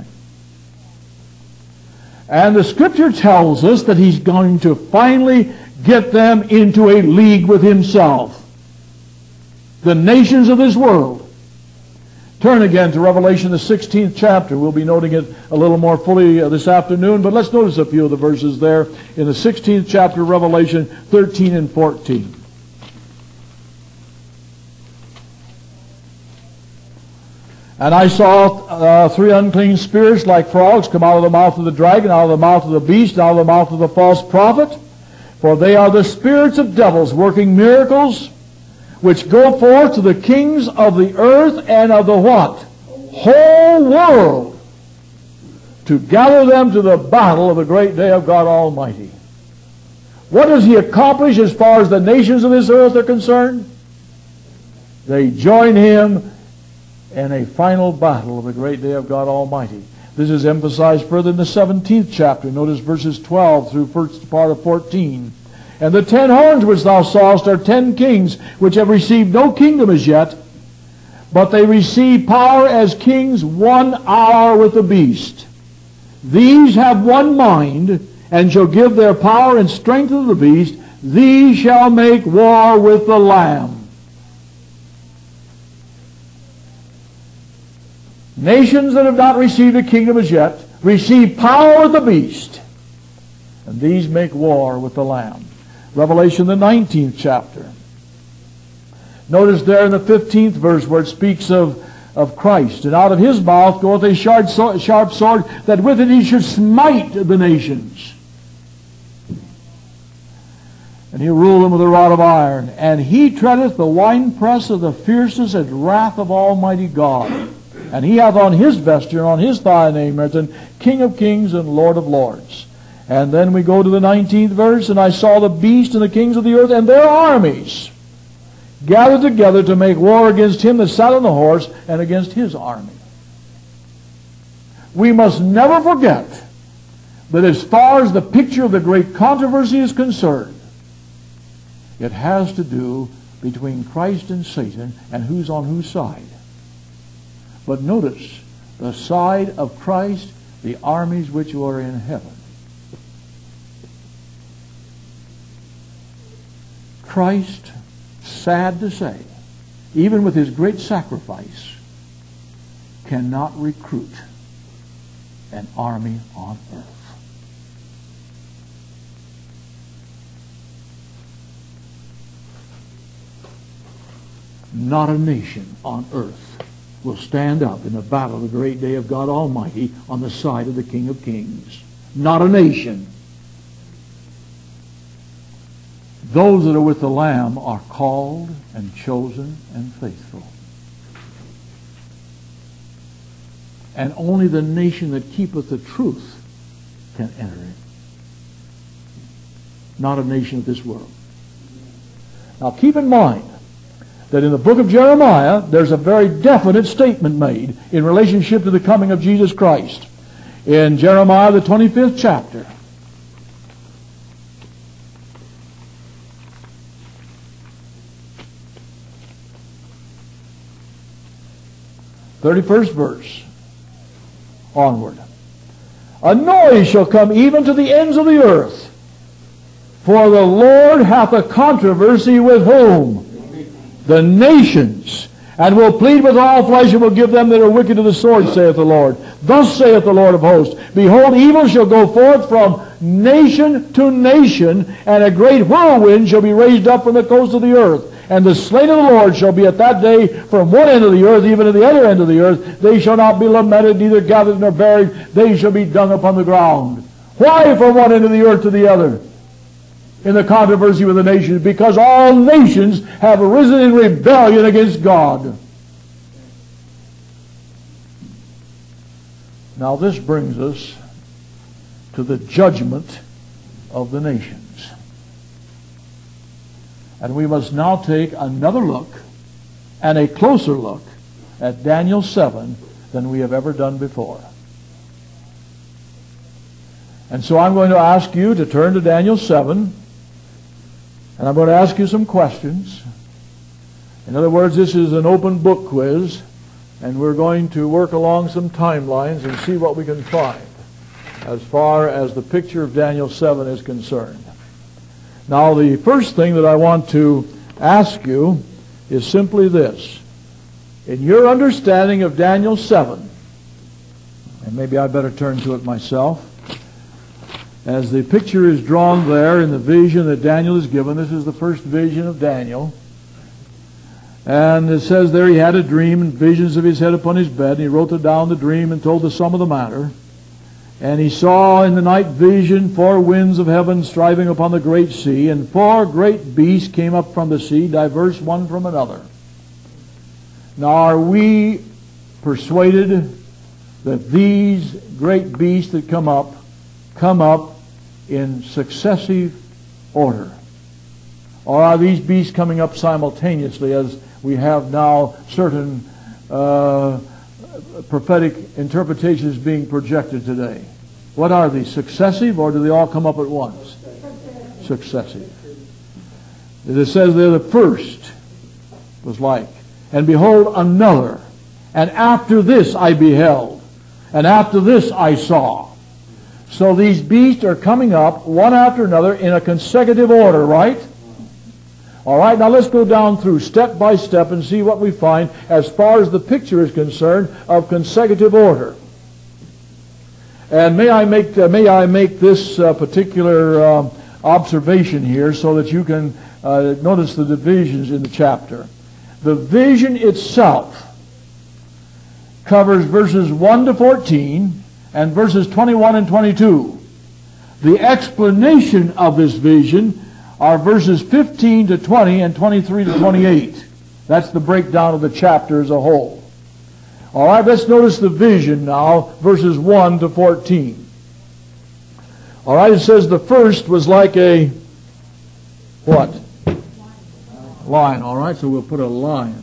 And the Scripture tells us that he's going to finally get them into a league with himself. The nations of this world. Turn again to Revelation, the 16th chapter. We'll be noting it a little more fully this afternoon, but let's notice a few of the verses there in the 16th chapter of Revelation, 13 and 14. And I saw 3 unclean spirits like frogs come out of the mouth of the dragon, out of the mouth of the beast, out of the mouth of the false prophet. For they are the spirits of devils working miracles, which go forth to the kings of the earth and of the what? Whole world, to gather them to the battle of the great day of God Almighty. What does he accomplish as far as the nations of this earth are concerned? They join him in a final battle of the great day of God Almighty. This is emphasized further in the 17th chapter. Notice verses 12 through first part of 14. And the 10 horns which thou sawest are 10 kings, which have received no kingdom as yet, but they receive power as kings 1 hour with the beast. These have one mind, and shall give their power and strength to the beast. These shall make war with the Lamb. Nations that have not received a kingdom as yet receive power with the beast, and these make war with the Lamb. Revelation, the 19th chapter. Notice there in the 15th verse where it speaks of Christ. And out of his mouth goeth a sharp sword, that with it he should smite the nations. And he ruled them with a rod of iron. And he treadeth the winepress of the fierceness and wrath of Almighty God. And he hath on his vesture and on his thigh a name written, King of Kings and Lord of Lords. And then we go to the 19th verse, and I saw the beast and the kings of the earth and their armies gathered together to make war against him that sat on the horse and against his army. We must never forget that as far as the picture of the great controversy is concerned, it has to do between Christ and Satan and who's on whose side. But notice, the side of Christ, the armies which were in heaven. Christ, sad to say, even with his great sacrifice, cannot recruit an army on earth. Not a nation on earth will stand up in the battle of the great day of God Almighty on the side of the King of Kings. Not a nation. Those that are with the Lamb are called and chosen and faithful. And only the nation that keepeth the truth can enter it. Not a nation of this world. Now keep in mind that in the book of Jeremiah, there's a very definite statement made in relationship to the coming of Jesus Christ. In Jeremiah, the 25th chapter, 31st verse. onward. A noise shall come even to the ends of the earth. For the Lord hath a controversy with whom? The nations. And will plead with all flesh, and will give them that are wicked to the sword, saith the Lord. Thus saith the Lord of hosts, Behold, evil shall go forth from nation to nation, and a great whirlwind shall be raised up from the coast of the earth. And the slain of the Lord shall be at that day from one end of the earth, even to the other end of the earth. They shall not be lamented, neither gathered nor buried. They shall be dung upon the ground. Why from one end of the earth to the other? In the controversy with the nations, because all nations have arisen in rebellion against God. Now this brings us to the judgment of the nations. And we must now take another look and a closer look at Daniel 7 than we have ever done before. And so I'm going to ask you to turn to Daniel 7. And I'm going to ask you some questions. In other words, this is an open book quiz, and we're going to work along some timelines and see what we can find as far as the picture of Daniel 7 is concerned. Now, the first thing that I want to ask you is simply this. In your understanding of Daniel 7, and maybe I better turn to it myself, as the picture is drawn there in the vision that Daniel is given. This is the first vision of Daniel. And it says there he had a dream and visions of his head upon his bed. And he wrote down the dream and told the sum of the matter. And he saw in the night vision 4 winds of heaven striving upon the great sea. And 4 great beasts came up from the sea, diverse one from another. Now are we persuaded that these great beasts that come up in successive order? Or are these beasts coming up simultaneously, as we have now certain prophetic interpretations being projected today? What are these, successive, or do they all come up at once? Successive. It says there the first was like, and behold another, and after this I beheld, and after this I saw. So these beasts are coming up one after another in a consecutive order, right? All right, now let's go down through step by step and see what we find as far as the picture is concerned of consecutive order. And may I make this particular observation here so that you can notice the divisions in the chapter. The vision itself covers verses 1 to 14 and verses 21 and 22. The explanation of this vision are verses 15 to 20 and 23 to 28. That's the breakdown of the chapter as a whole. All right, let's notice the vision now, verses 1 to 14. All right, it says the first was like a what? Lion. All right, so we'll put a lion.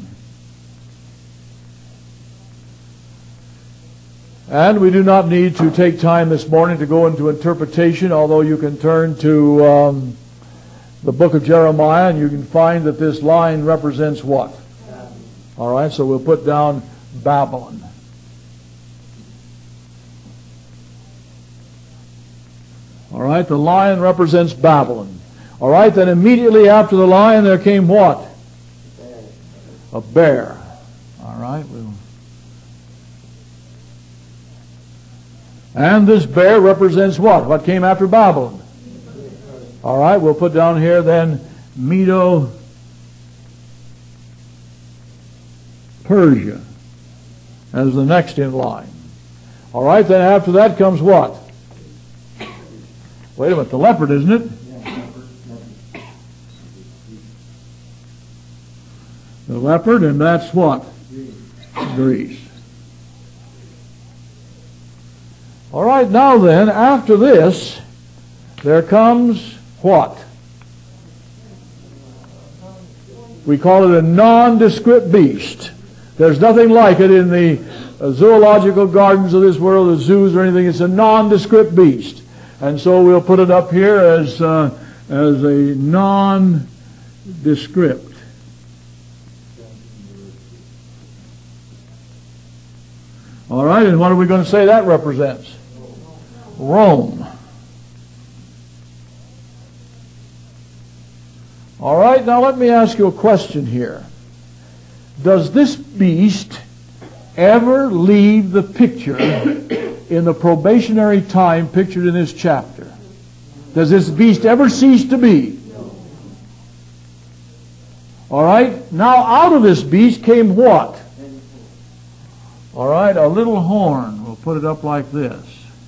And we do not need to take time this morning to go into interpretation, although you can turn to the book of Jeremiah and you can find that this lion represents what? All right, so we'll put down Babylon. All right, the lion represents Babylon. All right, then immediately after the lion there came what? A bear. All right, and this bear represents what? What came after Babylon? All right, we'll put down here then Medo-Persia as the next in line. All right, then after that comes what? Wait a minute, the leopard, isn't it? The leopard, and that's what? Greece. All right, now then, after this, there comes what? We call it a nondescript beast. There's nothing like it in the zoological gardens of this world, the zoos or anything. It's a nondescript beast. And so we'll put it up here as a nondescript. All right, and what are we going to say that represents? Rome. All right, now let me ask you a question here. Does this beast ever leave the picture in the probationary time pictured in this chapter? Does this beast ever cease to be? All right, now out of this beast came what? All right, a little horn. We'll put it up like this.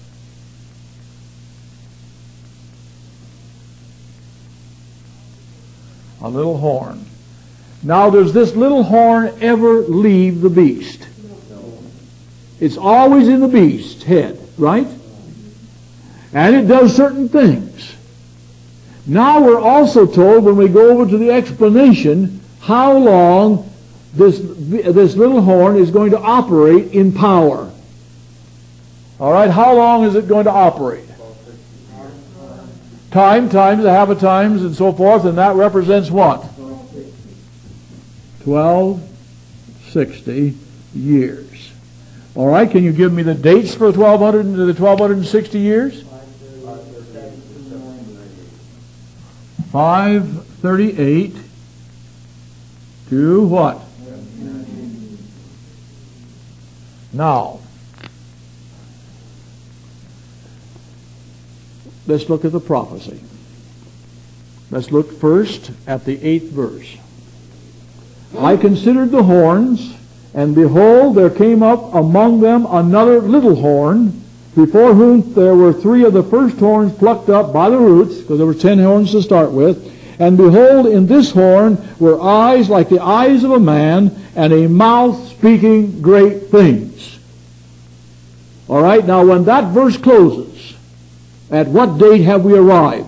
A little horn. Now, does this little horn ever leave the beast? It's always in the beast's head, right? And it does certain things. Now we're also told, when we go over to the explanation, how long this little horn is going to operate in power. All right, how long is it going to operate? Time times a half of times and so forth, and that represents what? 1260 years. All right, can you give me the dates for the 1260 years? 538 to what? Now, let's look at the prophecy. Let's look first at the 8th verse. I considered the horns, and behold, there came up among them another little horn, before whom there were 3 of the first horns plucked up by the roots, because there were 10 horns to start with. And behold, in this horn were eyes like the eyes of a man, and a mouth speaking great things. All right, now when that verse closes, at what date have we arrived?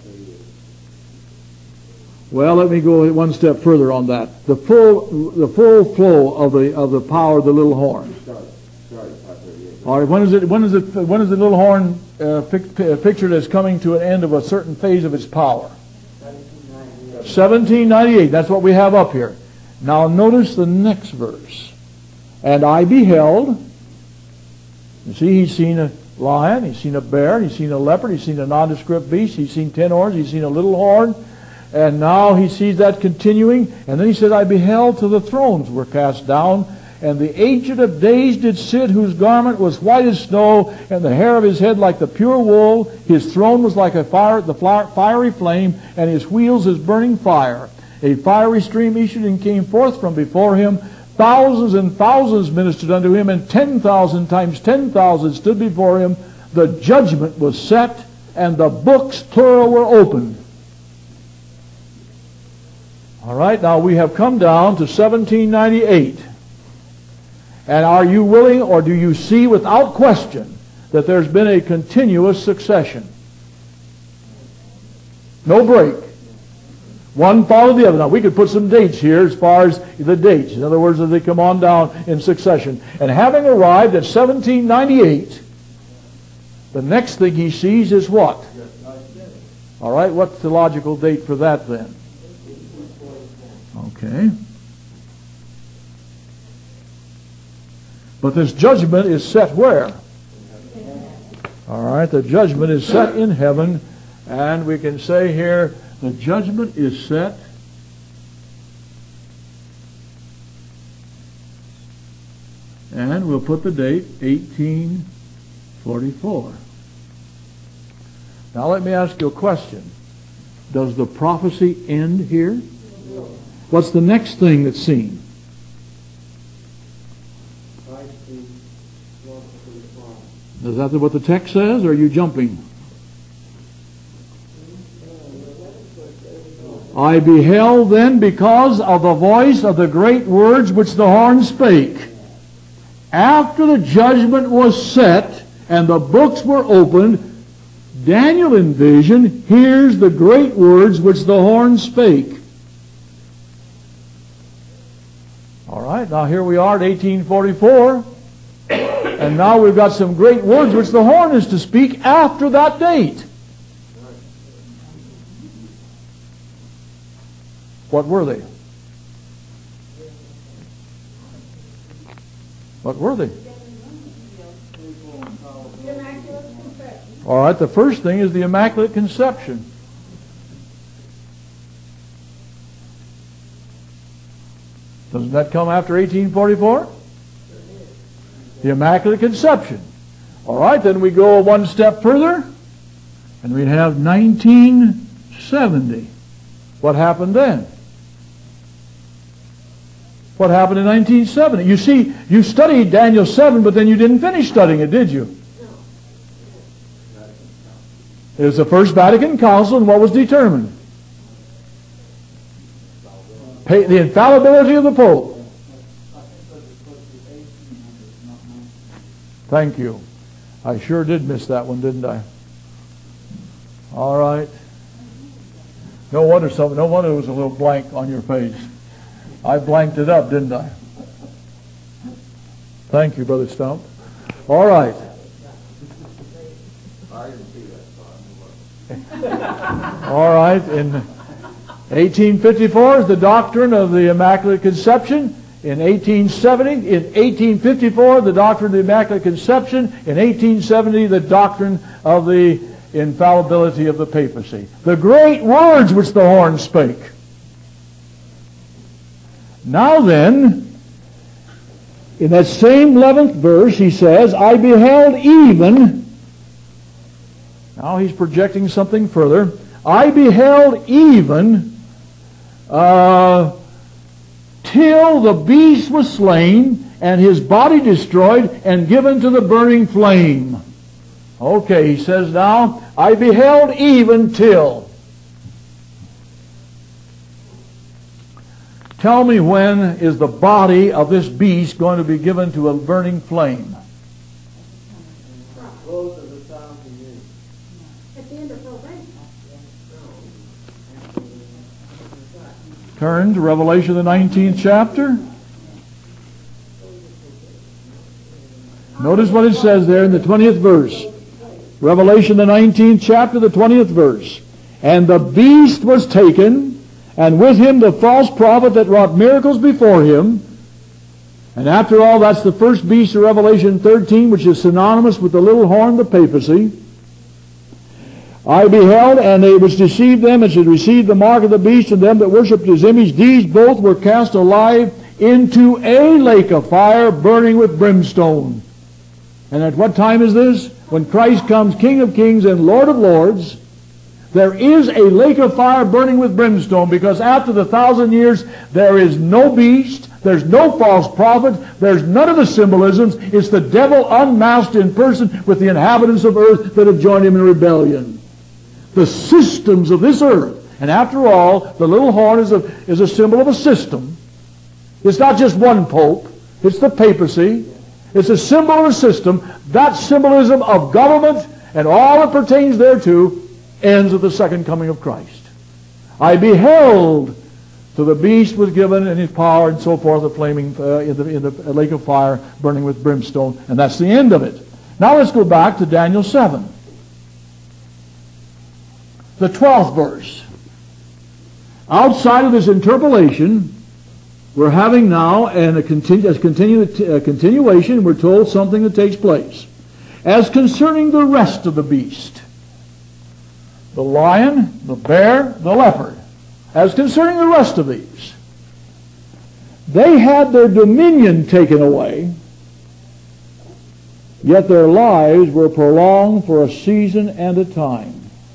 Well, let me go one step further on that. The full flow of the power of the little horn. All right, when is the little horn pictured as coming to an end of a certain phase of its power? 1798. That's what we have up here. Now notice the next verse. And I beheld. You see, he's seen a lion, he's seen a bear, he's seen a leopard, he's seen a nondescript beast, he's seen 10 horns, he's seen a little horn. And now he sees that continuing. And then he said, I beheld till the thrones were cast down, and the Ancient of Days did sit, whose garment was white as snow, and the hair of his head like the pure wool. His throne was like fiery flame, and his wheels as burning fire. A fiery stream issued and came forth from before him. Thousands and thousands ministered unto him, and 10,000 times 10,000 stood before him. The judgment was set, and the books, plural, were opened. All right, now we have come down to 1798. And are you willing, or do you see without question that there's been a continuous succession? No break. One followed the other. Now, we could put some dates here as far as the dates. In other words, that they come on down in succession. And having arrived at 1798, the next thing he sees is what? All right, what's the logical date for that then? Okay. But this judgment is set where? All right, the judgment is set in heaven, and we can say here, the judgment is set and we'll put the date 1844. Now let me ask you a question. Does the prophecy end here? What's the next thing that's seen? Is that what the text says, or are you jumping? I beheld then, because of the voice of the great words which the horn spake. After the judgment was set and the books were opened, Daniel in vision hears the great words which the horn spake. All right, now here we are at 1844. And now we've got some great words which the horn is to speak after that date. What were they? What were they? All right, the first thing is the Immaculate Conception. Doesn't that come after 1844? The Immaculate Conception. All right, then we go one step further, and we have 1970. What happened then? What happened in 1970? You see, you studied Daniel 7, but then you didn't finish studying it, did you? It was the First Vatican Council, and what was determined? The infallibility of the Pope. Thank you. I sure did miss that one, didn't I? All right. No wonder there was a little blank on your face. I blanked it up, didn't I? Thank you, Brother Stump. All right. All right. In 1854 is the doctrine of the Immaculate Conception. In 1854, the doctrine of the Immaculate Conception. In 1870, the doctrine of the infallibility of the papacy. The great words which the horn spake. Now then, in that same 11th verse, he says, I beheld even, now he's projecting something further, I beheld even till the beast was slain, and his body destroyed, and given to the burning flame. Okay, he says now, I beheld even till. Tell me, when is the body of this beast going to be given to a burning flame? Close of the 1,000 years. At the end of probation. Turn to Revelation, the 19th chapter. Notice what it says there in the 20th verse. Revelation, the 19th chapter, the 20th verse. And the beast was taken, and with him the false prophet that wrought miracles before him. And after all, that's the first beast of Revelation 13, which is synonymous with the little horn, the papacy. I beheld, and they which deceived them, and should receive the mark of the beast, and them that worshipped his image, these both were cast alive into a lake of fire, burning with brimstone. And at what time is this? When Christ comes, King of kings and Lord of lords. There is a lake of fire burning with brimstone, because after the 1,000 years there is no beast, there's no false prophet, there's none of the symbolisms. It's the devil unmasked in person with the inhabitants of earth that have joined him in rebellion. The systems of this earth. And after all, the little horn is a symbol of a system. It's not just one pope. It's the papacy. It's a symbol of a system. That symbolism of government and all that pertains thereto ends at the second coming of Christ. I beheld, to the beast was given and his power and so forth, the flaming in the lake of fire burning with brimstone, and that's the end of it. Now let's go back to Daniel 7. The 12th verse. Outside of this interpolation, we're having now a continuation. We're told something that takes place. As concerning the rest of the beast, the lion, the bear, the leopard, as concerning the rest of these, they had their dominion taken away, yet their lives were prolonged for a season and a time.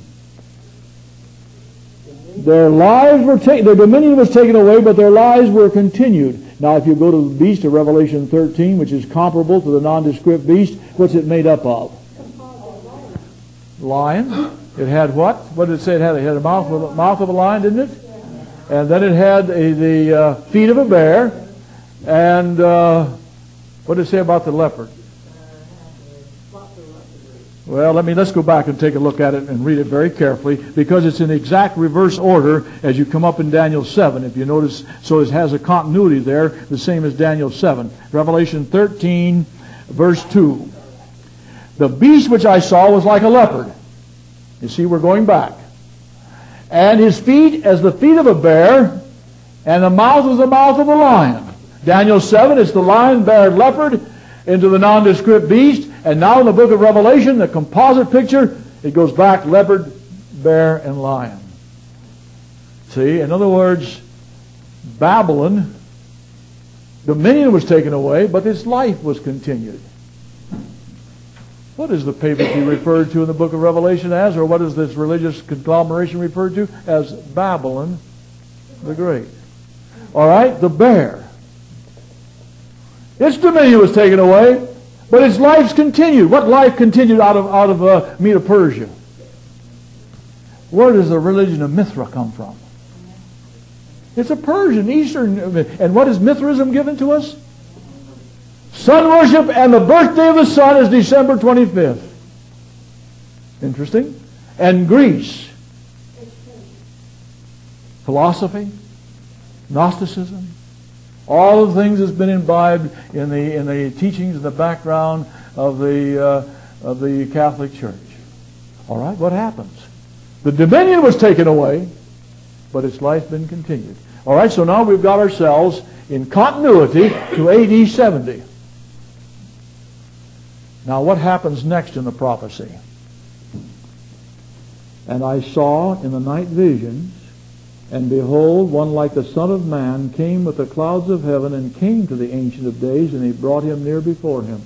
Their dominion was taken away, but their lives were continued. Now, if you go to the beast of Revelation 13, which is comparable to the nondescript beast, what's it made up of? Lion. It had what? What did it say it had? It had a mouth of a lion, didn't it? And then it had the feet of a bear. And what did it say about the leopard? Well, let's go back and take a look at it and read it very carefully, because it's in exact reverse order as you come up in Daniel 7. If you notice, so it has a continuity there, the same as Daniel 7. Revelation 13, verse 2. The beast which I saw was like a leopard. You see, we're going back. And his feet as the feet of a bear, and the mouth was the mouth of a lion. Daniel 7, it's the lion, bear, and leopard into the nondescript beast. And now in the book of Revelation, the composite picture, It goes back leopard, bear, and lion. See, in other words, Babylon, dominion was taken away, but its life was continued. What is the papacy referred to in the book of Revelation as, or what is this religious conglomeration referred to as? Babylon the Great. All right, the bear. Its dominion was taken away, but its life continued. What life continued out of Medo-Persia? Where does the religion of Mithra come from? It's a Persian, Eastern. And what is Mithraism given to us? Sun worship, and the birthday of the sun is December 25th. Interesting. And Greece. Philosophy, Gnosticism, all the things that's been imbibed in the teachings and the background of the Catholic Church. All right, what happens? The dominion was taken away, but its life been continued. All right, so now we've got ourselves in continuity to AD 70. Now what happens next in the prophecy? And I saw in the night visions, and behold, one like the Son of Man came with the clouds of heaven, and came to the Ancient of Days, and he brought him near before him.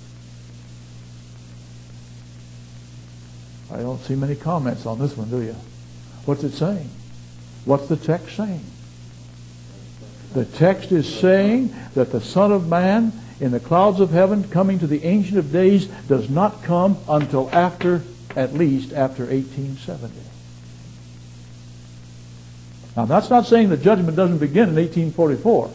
I don't see many comments on this one, do you? What's it saying? What's the text saying? The text is saying that the Son of Man in the clouds of heaven coming to the Ancient of Days does not come until at least after 1870. Now that's not saying the judgment doesn't begin in 1844.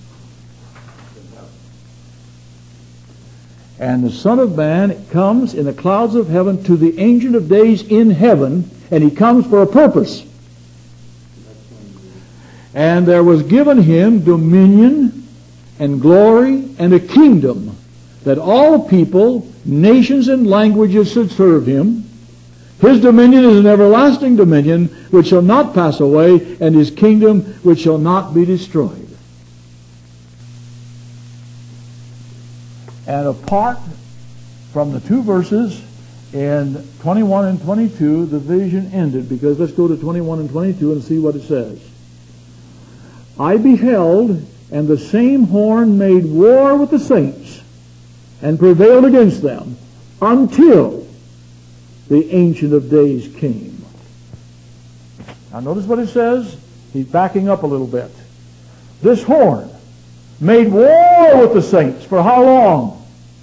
And the Son of Man comes in the clouds of heaven to the Ancient of Days in heaven, and he comes for a purpose. And there was given him dominion and glory and a kingdom, that all people, nations, and languages should serve him. His dominion is an everlasting dominion which shall not pass away, and his kingdom which shall not be destroyed. And apart from the two verses in 21 and 22, the vision ended, because let's go to 21 and 22 and see what it says. I beheld, and the same horn made war with the saints, and prevailed against them, until the Ancient of Days came. Now notice what it says. He's backing up a little bit. This horn made war with the saints. For how long?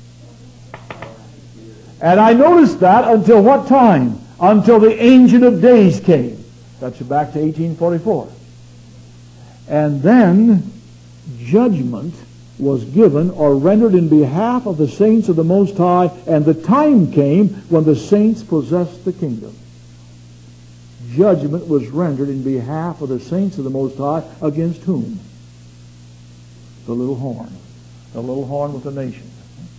And I noticed that until what time? Until the Ancient of Days came. That's back to 1844. And then judgment was given or rendered in behalf of the saints of the Most High, and the time came when the saints possessed the kingdom. Judgment was rendered in behalf of the saints of the Most High against whom? The little horn. The little horn with the nation.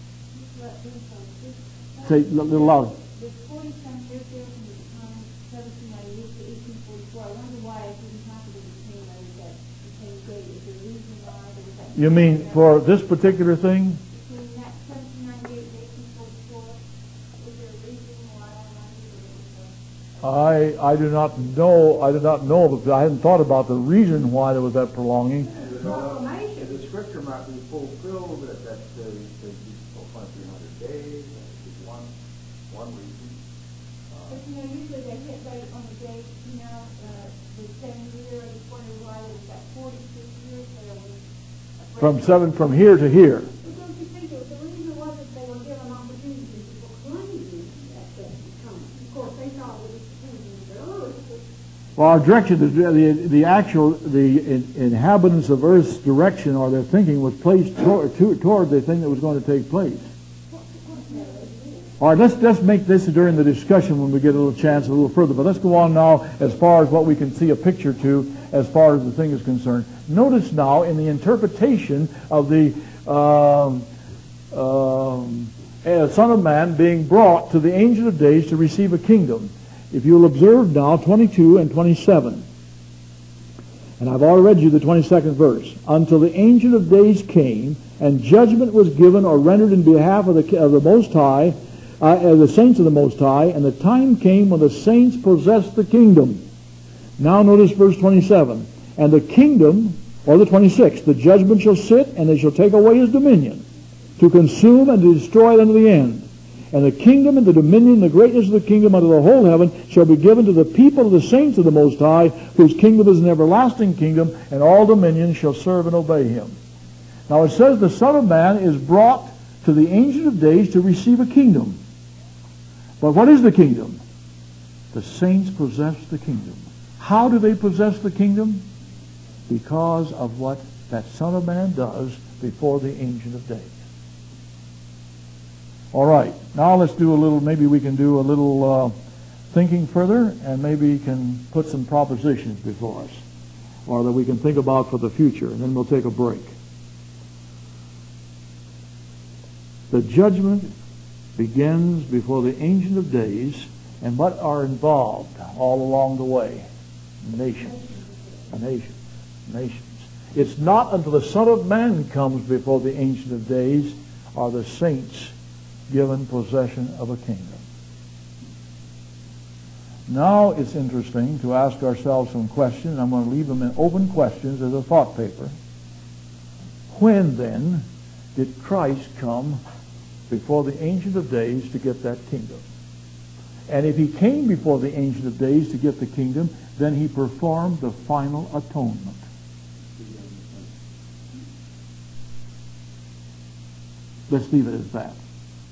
Say a little louder. There's 40-some years there from the time 1798 to 1844. I wonder why it didn't happen in the same date. Is there a reason why there was that? You mean for this particular thing? Between that 1798 and 1844, is there a reason why I do not know. I do not know, because I hadn't thought about the reason why there was that prolonging. And the scripture might be fulfilled that the 300 days. One reason. But usually they hit right on the date, the same year. I just wonder why there was that 46 years there. From here to here. But don't you think the reason was that they were given opportunities to proclaim that time? Of course, they thought it was the earth. Well, our direction, the inhabitants of Earth's direction or their thinking was placed toward the thing that was going to take place. All right, let's make this during the discussion when we get a little chance a little further. But let's go on now as far as what we can see a picture to as far as the thing is concerned. Notice now in the interpretation of the Son of Man being brought to the Ancient of Days to receive a kingdom. If you'll observe now 22 and 27. And I've already read you the 22nd verse. Until the Ancient of Days came, and judgment was given or rendered in behalf of the Most High, the saints of the Most High, and the time came when the saints possessed the kingdom. Now notice verse 27. And the kingdom, or the 26th, the judgment shall sit, and they shall take away his dominion, to consume and to destroy it unto the end. And the kingdom and the dominion and the greatness of the kingdom unto the whole heaven shall be given to the people of the saints of the Most High, whose kingdom is an everlasting kingdom, and all dominions shall serve and obey him. Now it says the Son of Man is brought to the Ancient of Days to receive a kingdom. But what is the kingdom? The saints possess the kingdom. How do they possess the kingdom? Because of what that Son of Man does before the Ancient of Days. All right, now let's do a little, maybe we can do a little thinking further, and maybe can put some propositions before us, or that we can think about for the future, and then we'll take a break. The judgment begins before the Ancient of Days, and what are involved all along the way? Nations. Nations. It's not until the Son of Man comes before the Ancient of Days are the saints given possession of a kingdom. Now it's interesting to ask ourselves some questions. I'm going to leave them in open questions as a thought paper. When then did Christ come before the Ancient of Days to get that kingdom? And if he came before the Ancient of Days to get the kingdom, then he performed the final atonement. Let's leave it as that.